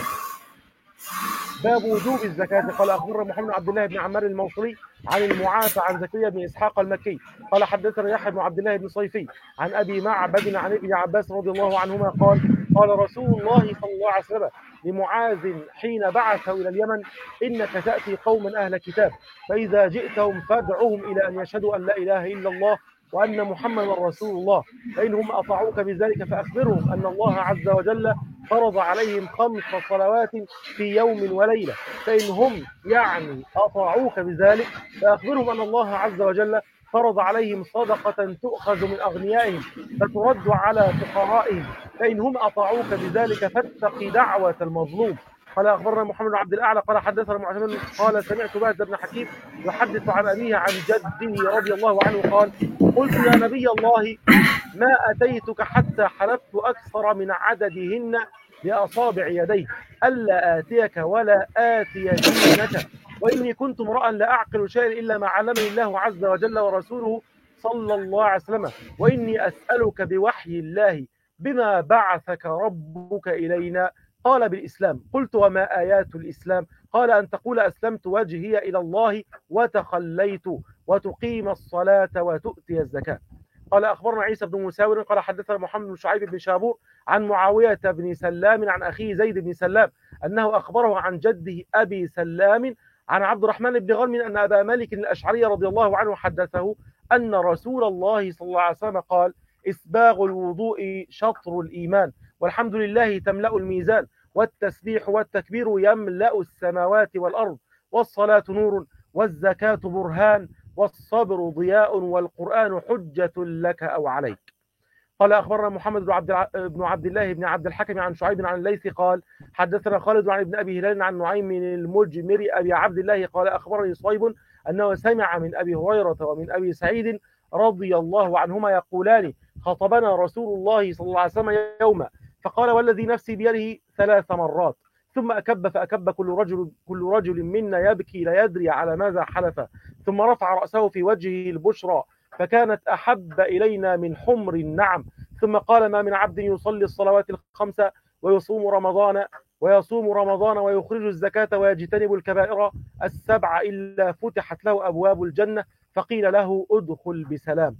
باب وجوب الزكاة. قال أخبرنا محمد عبد الله بن عمار الموصلي عن المعافى عن زكريا بن إسحاق المكي قال حدثنا يحيى بن عبد الله بن صيفي عن أبي معبد عن ابن عباس رضي الله عنهما قال قال رسول الله صلى الله عليه وسلم لمعاذ حين بعثه إلى اليمن إنك تأتي قوما أهل كتاب فإذا جئتهم فادعوهم إلى أن يشهدوا أن لا إله إلا الله وأن محمدا رسول الله فإنهم أطاعوك بذلك فأخبرهم أن الله عز وجل فرض عليهم خمس صلوات في يوم وليلة فإنهم يعني أطاعوك بذلك فأخبرهم أن الله عز وجل فرض عليهم صدقة تؤخذ من أغنيائهم فترد على فقرائهم فإنهم أطاعوك بذلك فاتق دعوة المظلوم. قال أخبرنا محمد بن عبد الأعلى قال حدثنا معتمد قال سمعت بهز بن حكيم يحدث عن أبيه عن جده رضي الله عنه قال قلت يا نبي الله ما أتيتك حتى حلفت أكثر من عددهن بأصابع يديه ألا آتيك ولا آتي دينك وإني كنت امرأ لا أعقل شيئا إلا ما علمني الله عز وجل ورسوله صلى الله عليه وسلم وإني أسألك بوحي الله بما بعثك ربك إلينا قال بالإسلام. قلت وما آيات الإسلام؟ قال أن تقول أسلمت وجهي إلى الله وتخليت وتقيم الصلاة وتؤتي الزكاة. قال أخبرنا عيسى بن مساور قال حدثنا محمد بن شعيب بن شابور عن معاوية بن سلام عن أخيه زيد بن سلام أنه أخبره عن جده أبي سلام عن عبد الرحمن بن غرم أن أبا مالك الأشعري رضي الله عنه حدثه أن رسول الله صلى الله عليه وسلم قال إسباغ الوضوء شطر الإيمان والحمد لله تملأ الميزان والتسبيح والتكبير يملأ السماوات والأرض والصلاة نور والزكاة برهان والصبر ضياء والقرآن حجة لك أو عليك. قال أخبرنا محمد بن عبد, الع... بن عبد الله بن عبد الحكم عن شعيب عن الليث قال حدثنا خالد عن ابن أبي هلال عن نعيم من المجمر أبي عبد الله قال أخبرني صهيب أنه سمع من أبي هريرة ومن أبي سعيد رضي الله عنهما يقولان خطبنا رسول الله صلى الله عليه وسلم يوما فقال والذي نفسي بيده ثلاث مرات ثم أكب فأكب كل رجل كل رجل منا يبكي لا يدري على ماذا حلف ثم رفع رأسه في وجهه البشرى فكانت أحب إلينا من حمر النعم ثم قال ما من عبد يصلي الصلوات الخمسة ويصوم رمضان ويصوم رمضان ويخرج الزكاة ويجتنب الكبائر السبع إلا فتحت له أبواب الجنة فقيل له ادخل بسلام.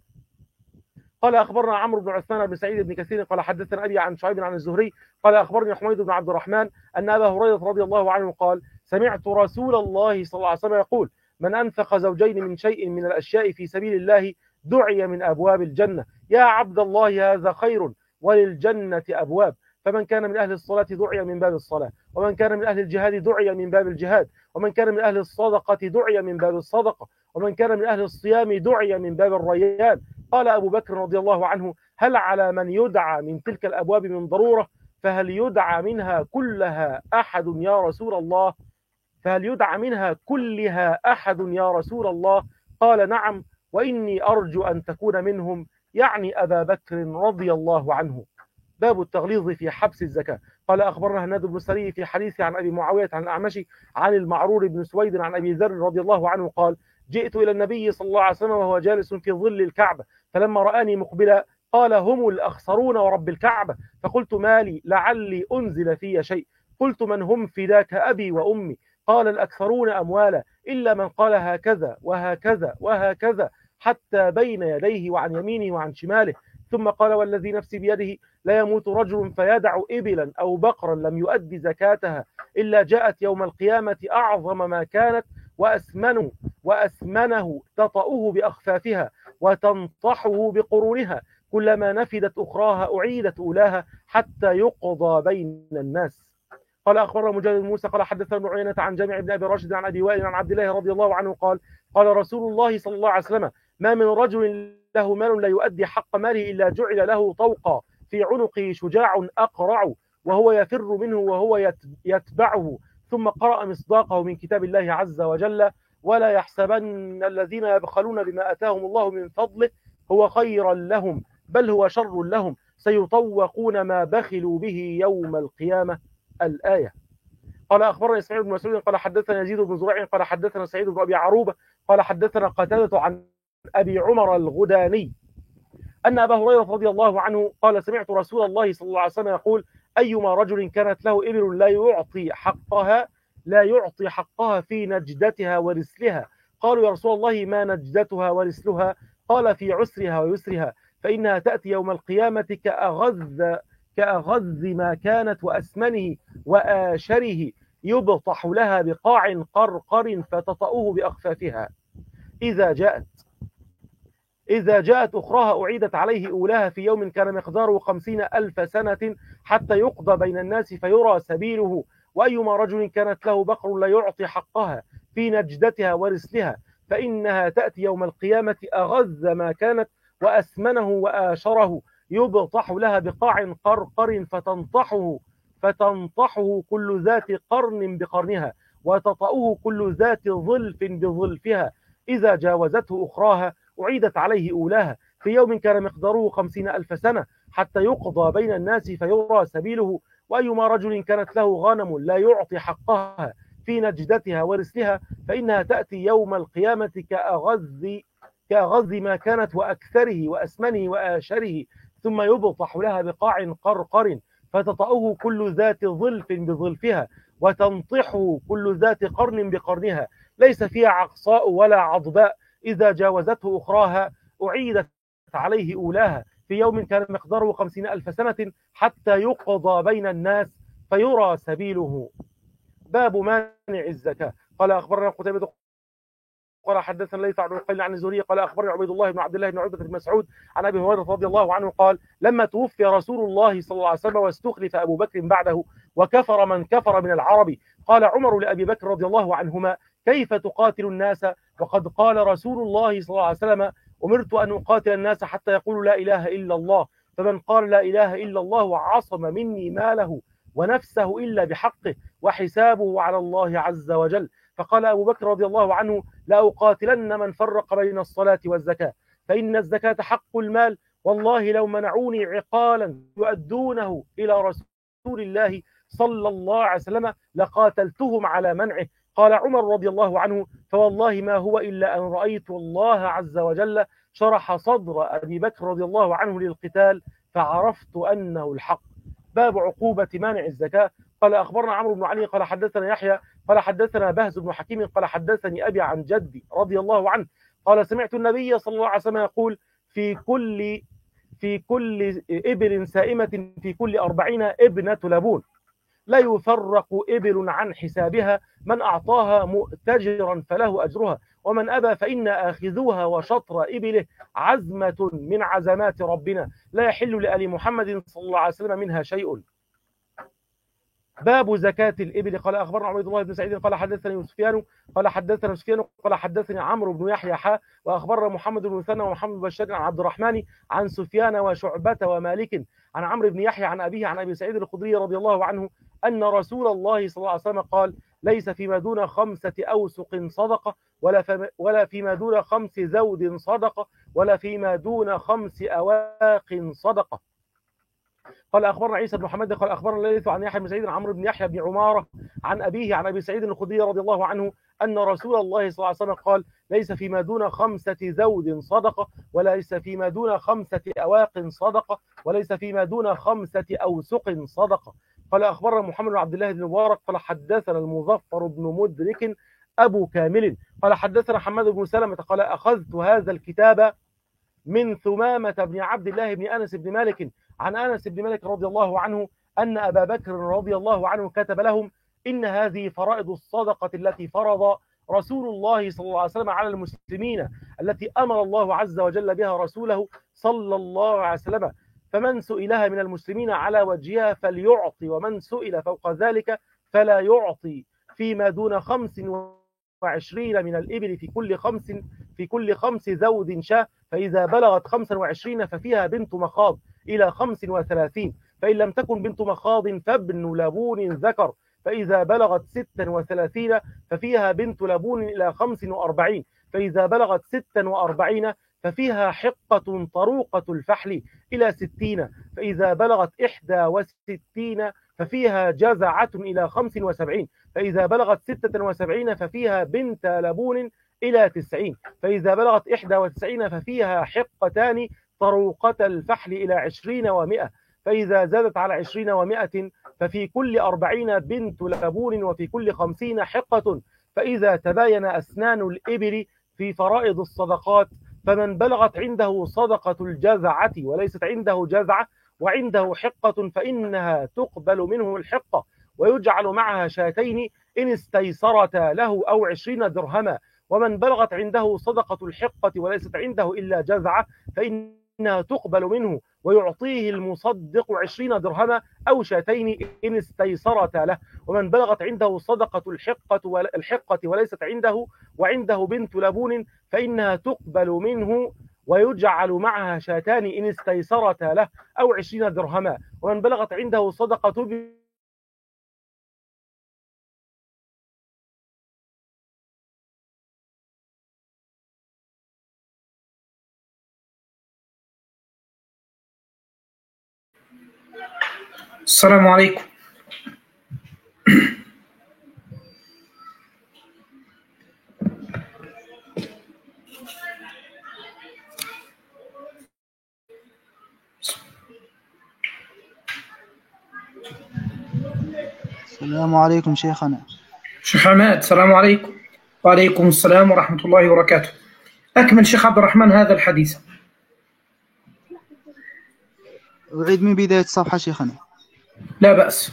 قال أخبرنا عمرو بن عثمان بن سعيد بن كثير قال حدثنا أبي عن شعيب عن الزهري قال أخبرني حميد بن عبد الرحمن أن أبا هريرة رضي الله عنه قال سمعت رسول الله صلى الله عليه وسلم يقول من أنفق زوجين من شيء من الأشياء في سبيل الله دعي من أبواب الجنة يا عبد الله هذا خير وللجنة أبواب فمن كان من أهل الصلاة دعي من باب الصلاة ومن كان من أهل الجهاد دعي من باب الجهاد ومن كان من أهل الصدقة دعي من باب الصدقة ومن كان من أهل الصيام دعي من باب الريان. قال أبو بكر رضي الله عنه هل على من يدعى من تلك الأبواب من ضرورة فهل يدعى منها كلها أحد يا رسول الله فهل يدعى منها كلها أحد يا رسول الله قال نعم وإني أرجو أن تكون منهم يعني أبا بكر رضي الله عنه. باب التغليظ في حبس الزكاة. قال أخبرنا هناد بن سري في حديث عن أبي معاوية عن الأعمش عن المعرور بن سويد عن أبي ذر رضي الله عنه قال جئت إلى النبي صلى الله عليه وسلم وهو جالس في ظل الكعبة فلما رآني مقبلا قال هم الأخسرون ورب الكعبة فقلت مالي لعلي أنزل في شيء قلت من هم فداك أبي وأمي قال الأكثرون أموالا إلا من قال هكذا وهكذا وهكذا حتى بين يديه وعن يمينه وعن شماله ثم قال والذي نفسي بيده لا يموت رجل فيدع إبلا أو بقرا لم يؤدي زكاتها إلا جاءت يوم القيامة أعظم ما كانت وأسمنه وأسمنه تطأه بأخفافها وتنطحه بقرونها، كلما نفدت أخراها أعيدت أولاها حتى يقضى بين الناس. قال أخبرنا مجاهد بن موسى قال حدثنا ابن عيينة عن جامع بن أبي راشد عن أبي وائل عن عبد الله رضي الله عنه قال قال رسول الله صلى الله عليه وسلم: ما من رجل له مال لا يؤدي حق ماله إلا جعل له طوقا في عنقه شجاع أقرع وهو يفر منه وهو يتبعه. ثم قرأ مصداقه من كتاب الله عز وجل: ولا يحسبن الذين يبخلون بما آتاهم الله من فضله هو خيرا لهم بل هو شر لهم سيطوقون ما بخلوا به يوم القيامة. الآية. قال أخبرنا إسماعيل بن مسعود قال حدثنا يزيد بن زريع قال حدثنا سعيد بن أبي عروبة قال حدثنا قتادة عن أبي عمر الغداني أن أبا هريرة رضي الله عنه قال: سمعت رسول الله صلى الله عليه وسلم يقول: أيما رجل كانت له إبل لا يعطي حقها لا يعطي حقها في نجدتها ورسلها. قالوا: يا رسول الله ما نجدتها ورسلها؟ قال: في عسرها ويسرها، فإنها تأتي يوم القيامة كأغذ كأغذ ما كانت وأسمنه وآشره، يبطح لها بقاع قرقر فتطأه بأخفافها. إذا جاءت إذا جاءت أخراها أعيدت عليه أولاها في يوم كان مقداره خمسين ألف سنة حتى يقضى بين الناس فيرى سبيله. وأيما رجل كانت له بقر لا يعطي حقها في نجدتها ورسلها، فإنها تأتي يوم القيامة أغذ ما كانت وأسمنه وآشره، يبطح لها بقاع قرقر فتنطحه فتنطحه كل ذات قرن بقرنها وتطأه كل ذات ظلف بظلفها. إذا جاوزته أخراها أعيدت عليه أولاها في يوم كان مقداره خمسين ألف سنة حتى يقضى بين الناس فيرى سبيله. وأيما رجل كانت له غنم لا يعطي حقها في نجدتها ورسلها، فإنها تأتي يوم القيامة كأغذ كأغذ ما كانت وأكثره وأسمنه وآشره، ثم يبطح لها بقاع قرقر فتطأه كل ذات ظلف بظلفها وتنطحه كل ذات قرن بقرنها، ليس فيها عقصاء ولا عضباء. إذا جاوزته أخراها أعيدت عليه أولاها في يوم كان مقداره خمسين ألف سنة حتى يقضى بين الناس فيرى سبيله. باب مانع الزكاة. قال أخبرنا قتيبة قال حدثنا ليث عن عقيل عن الزهري قال أخبرني عبيد الله بن عبد الله بن عتبة بن مسعود عن أبي هريرة رضي الله عنه قال: لما توفي رسول الله صلى الله عليه وسلم واستخلف أبو بكر بعده وكفر من كفر من العرب، قال عمر لأبي بكر رضي الله عنهما: كيف تقاتل الناس وقد قال رسول الله صلى الله عليه وسلم: أمرت أن أقاتل الناس حتى يقولوا لا إله إلا الله، فمن قال لا إله إلا الله عصم مني ماله ونفسه إلا بحقه وحسابه على الله عز وجل. فقال أبو بكر رضي الله عنه: لا أقاتلن من فرق بين الصلاة والزكاة، فإن الزكاة حق المال، والله لو منعوني عقالا يؤدونه إلى رسول الله صلى الله عليه وسلم لقاتلتهم على منعه. قال عمر رضي الله عنه: فوالله ما هو إلا أن رأيت الله عز وجل شرح صدر أبي بكر رضي الله عنه للقتال فعرفت أنه الحق. باب عقوبة مانع الزكاة. قال أخبرنا عمرو بن علي قال حدثنا يحيى قال حدثنا بهز بن حكيم قال حدثني أبي عن جدي رضي الله عنه قال: سمعت النبي صلى الله عليه وسلم يقول: في كل في كل إبل سائمة في كل أربعين ابنة لبون، لا يفرق إبل عن حسابها، من أعطاها مؤتجرا فله أجرها، ومن أبى فإنا آخذوها وشطر إبله عزمة من عزمات ربنا، لا يحل لآل محمد صلى الله عليه وسلم منها شيء. باب زكاة الإبل. قال أخبرنا عبيد الله بن سعيد قال حدثني سفيان قال حدثنا سفيان قال حدثني عمرو بن يحيى حا وأخبرنا محمد بن مثنى ومحمد بن بشار عن عبد الرحمن عن سفيان وشعبة ومالك عن عمرو بن يحيى عن أبيه عن أبي سعيد الخدري رضي الله عنه أن رسول الله صلى الله عليه وسلم قال: ليس فيما دون خمسة أوسق صدقة ولا فيما ولا فيما دون خمس زود صدقة ولا فيما دون خمس أواق صدقة. قال أخبرنا عيسى بن محمد قال أخبرنا الليث عن يحيى بن سعيد عن عمرو بن يحيى بن عمارة عن أبيه عن أبي سعيد الخدري رضي الله عنه أن رسول الله صلى الله عليه وسلم قال: ليس فيما دون خمسة زود صدقة وليس فيما دون خمسة أواق صدقة وليس فيما دون خمسة أوسق صدقة. قال أخبرنا محمد بن عبد الله بن مبارك قال حدثنا المظفر بن مدرك أبو كامل قال حدثنا حماد بن سلمة قال: أخذت هذا الكتاب من ثمامة بن عبد الله بن أنس بن مالك عن أنس بن مالك رضي الله عنه أن أبا بكر رضي الله عنه كتب لهم: إن هذه فرائض الصدقة التي فرض رسول الله صلى الله عليه وسلم على المسلمين التي أمر الله عز وجل بها رسوله صلى الله عليه وسلم، فمن سئلها من المسلمين على وجهها فليعطي، ومن سئل فوق ذلك فلا يعطي، فيما دون خمس وعشرين من الإبل في كل خمس في كل خمس ذود شاة، فإذا بلغت خمسا وعشرين ففيها بنت مخاض إلى خمس وثلاثين، فإن لم تكن بنت مخاض فابن لبون ذكر، فإذا بلغت ستا وثلاثين ففيها بنت لبون إلى خمس وأربعين، فإذا بلغت ستا وأربعين ففيها حقة طروقة الفحل إلى ستين، فإذا بلغت إحدى وستين ففيها جزعة إلى خمس وسبعين، فإذا بلغت ستة وسبعين ففيها بنت لبون إلى تسعين، فإذا بلغت إحدى وتسعين ففيها حقتان طروقة الفحل إلى عشرين ومائة، فإذا زادت على عشرين ومائة ففي كل أربعين بنت لبون، وفي كل خمسين حقة. فإذا تباين أسنان الإبل في فرائض الصدقات، فمن بلغت عنده صدقة الجزعة وليست عنده جزعة وعنده حقة فإنها تقبل منه الحقة، ويجعل معها شاتين إن استيسرتا له أو عشرين درهما. ومن بلغت عنده صدقة الحقة وليست عنده إلا جزعة فإنها تقبل منه، ويعطيه المصدق عشرين درهما أو شاتين إن استيسرتا له. ومن بلغت عنده صدقة الحقة الحقة وليست عنده وعنده بنت لبون فإنها تقبل منه، ويجعل معها شاتان إن استيسرتا له أو عشرين درهما. ومن بلغت عنده صدقة ب... السلام عليكم. السلام عليكم شيخنا. شيخ عماد السلام عليكم. وعليكم السلام ورحمة الله وبركاته. أكمل شيخ عبد الرحمن هذا الحديث. أعيد من بداية الصفحة شيخنا. لا بأس.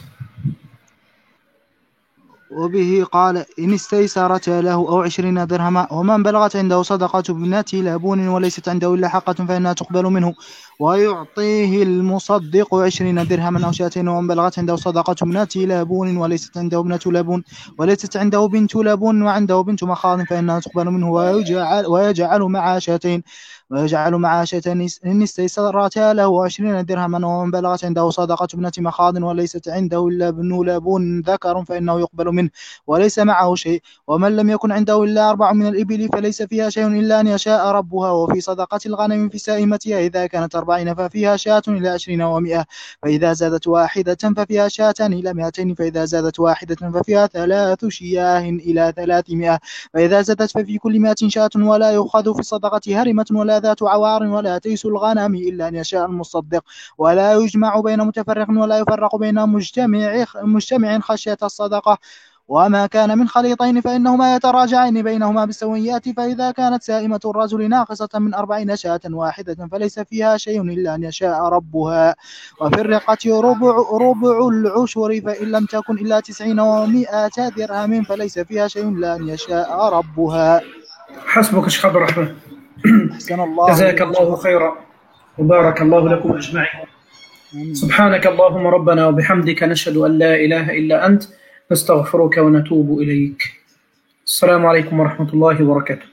وبه قال إن استيسرت له أو عشرين درهما، ومن بلغت عنده صدقة ابنة لبون وليست عنده إلا حقة فإنها تقبل منه، ويعطيه المصدق عشرين درهما أو شاتين. ومن بلغت عنده صدقة ابنة لبون وليست عنده ابنة لبون وليست عنده بنت لبون وعنده بنت مخاض فإنها تقبل منه، ويجعل, ويجعل معها شاتين ويجعل معها شاتين إن استيسرتا له عشرين درهما. ومن بلغت عنده صدقة ابنة مخاض وليست عنده إلا ابن لبون ذكر فإنه يقبل منه وليس معه شيء. ومن لم يكن عنده إلا أربع من الإبل فليس فيها شيء إلا أن يشاء ربها. وفي صدقة الغنم في سائمتها إذا كانت أربعين ففيها شاة إلى عشرين ومائة، فإذا زادت واحدة ففيها شاتان إلى مائتين، فإذا زادت واحدة ففيها ثلاث شياه إلى ثلاثمائة، فإذا زادت ففي كل مائة شاة. ولا يؤخذ في الصدقة هرمة ولا ذات عوار ولا تيس الغنم إلا أن يشاء المصدق، ولا يجمع بين متفرق ولا يفرق بين مجتمع مجتمع خشية الصدقة. وما كان من خليطين فإنهما يتراجعان بينهما بالسويات، فإذا كانت سائمة الرجل ناقصة من أربعين شاة واحدة فليس فيها شيء إلا أن يشاء ربها. وفي الرقة ربع, ربع العشر، فإن لم تكن إلا تسعين ومائة درهم فليس فيها شيء إلا أن يشاء ربها. حسبك شيخ عبد الرحمن. أحسن الله. جزاك الله خيرا وبارك الله لكم أجمعين. سبحانك اللهم ربنا وبحمدك نشهد أن لا إله إلا أنت نستغفرك ونتوب إليك. السلام عليكم ورحمة الله وبركاته.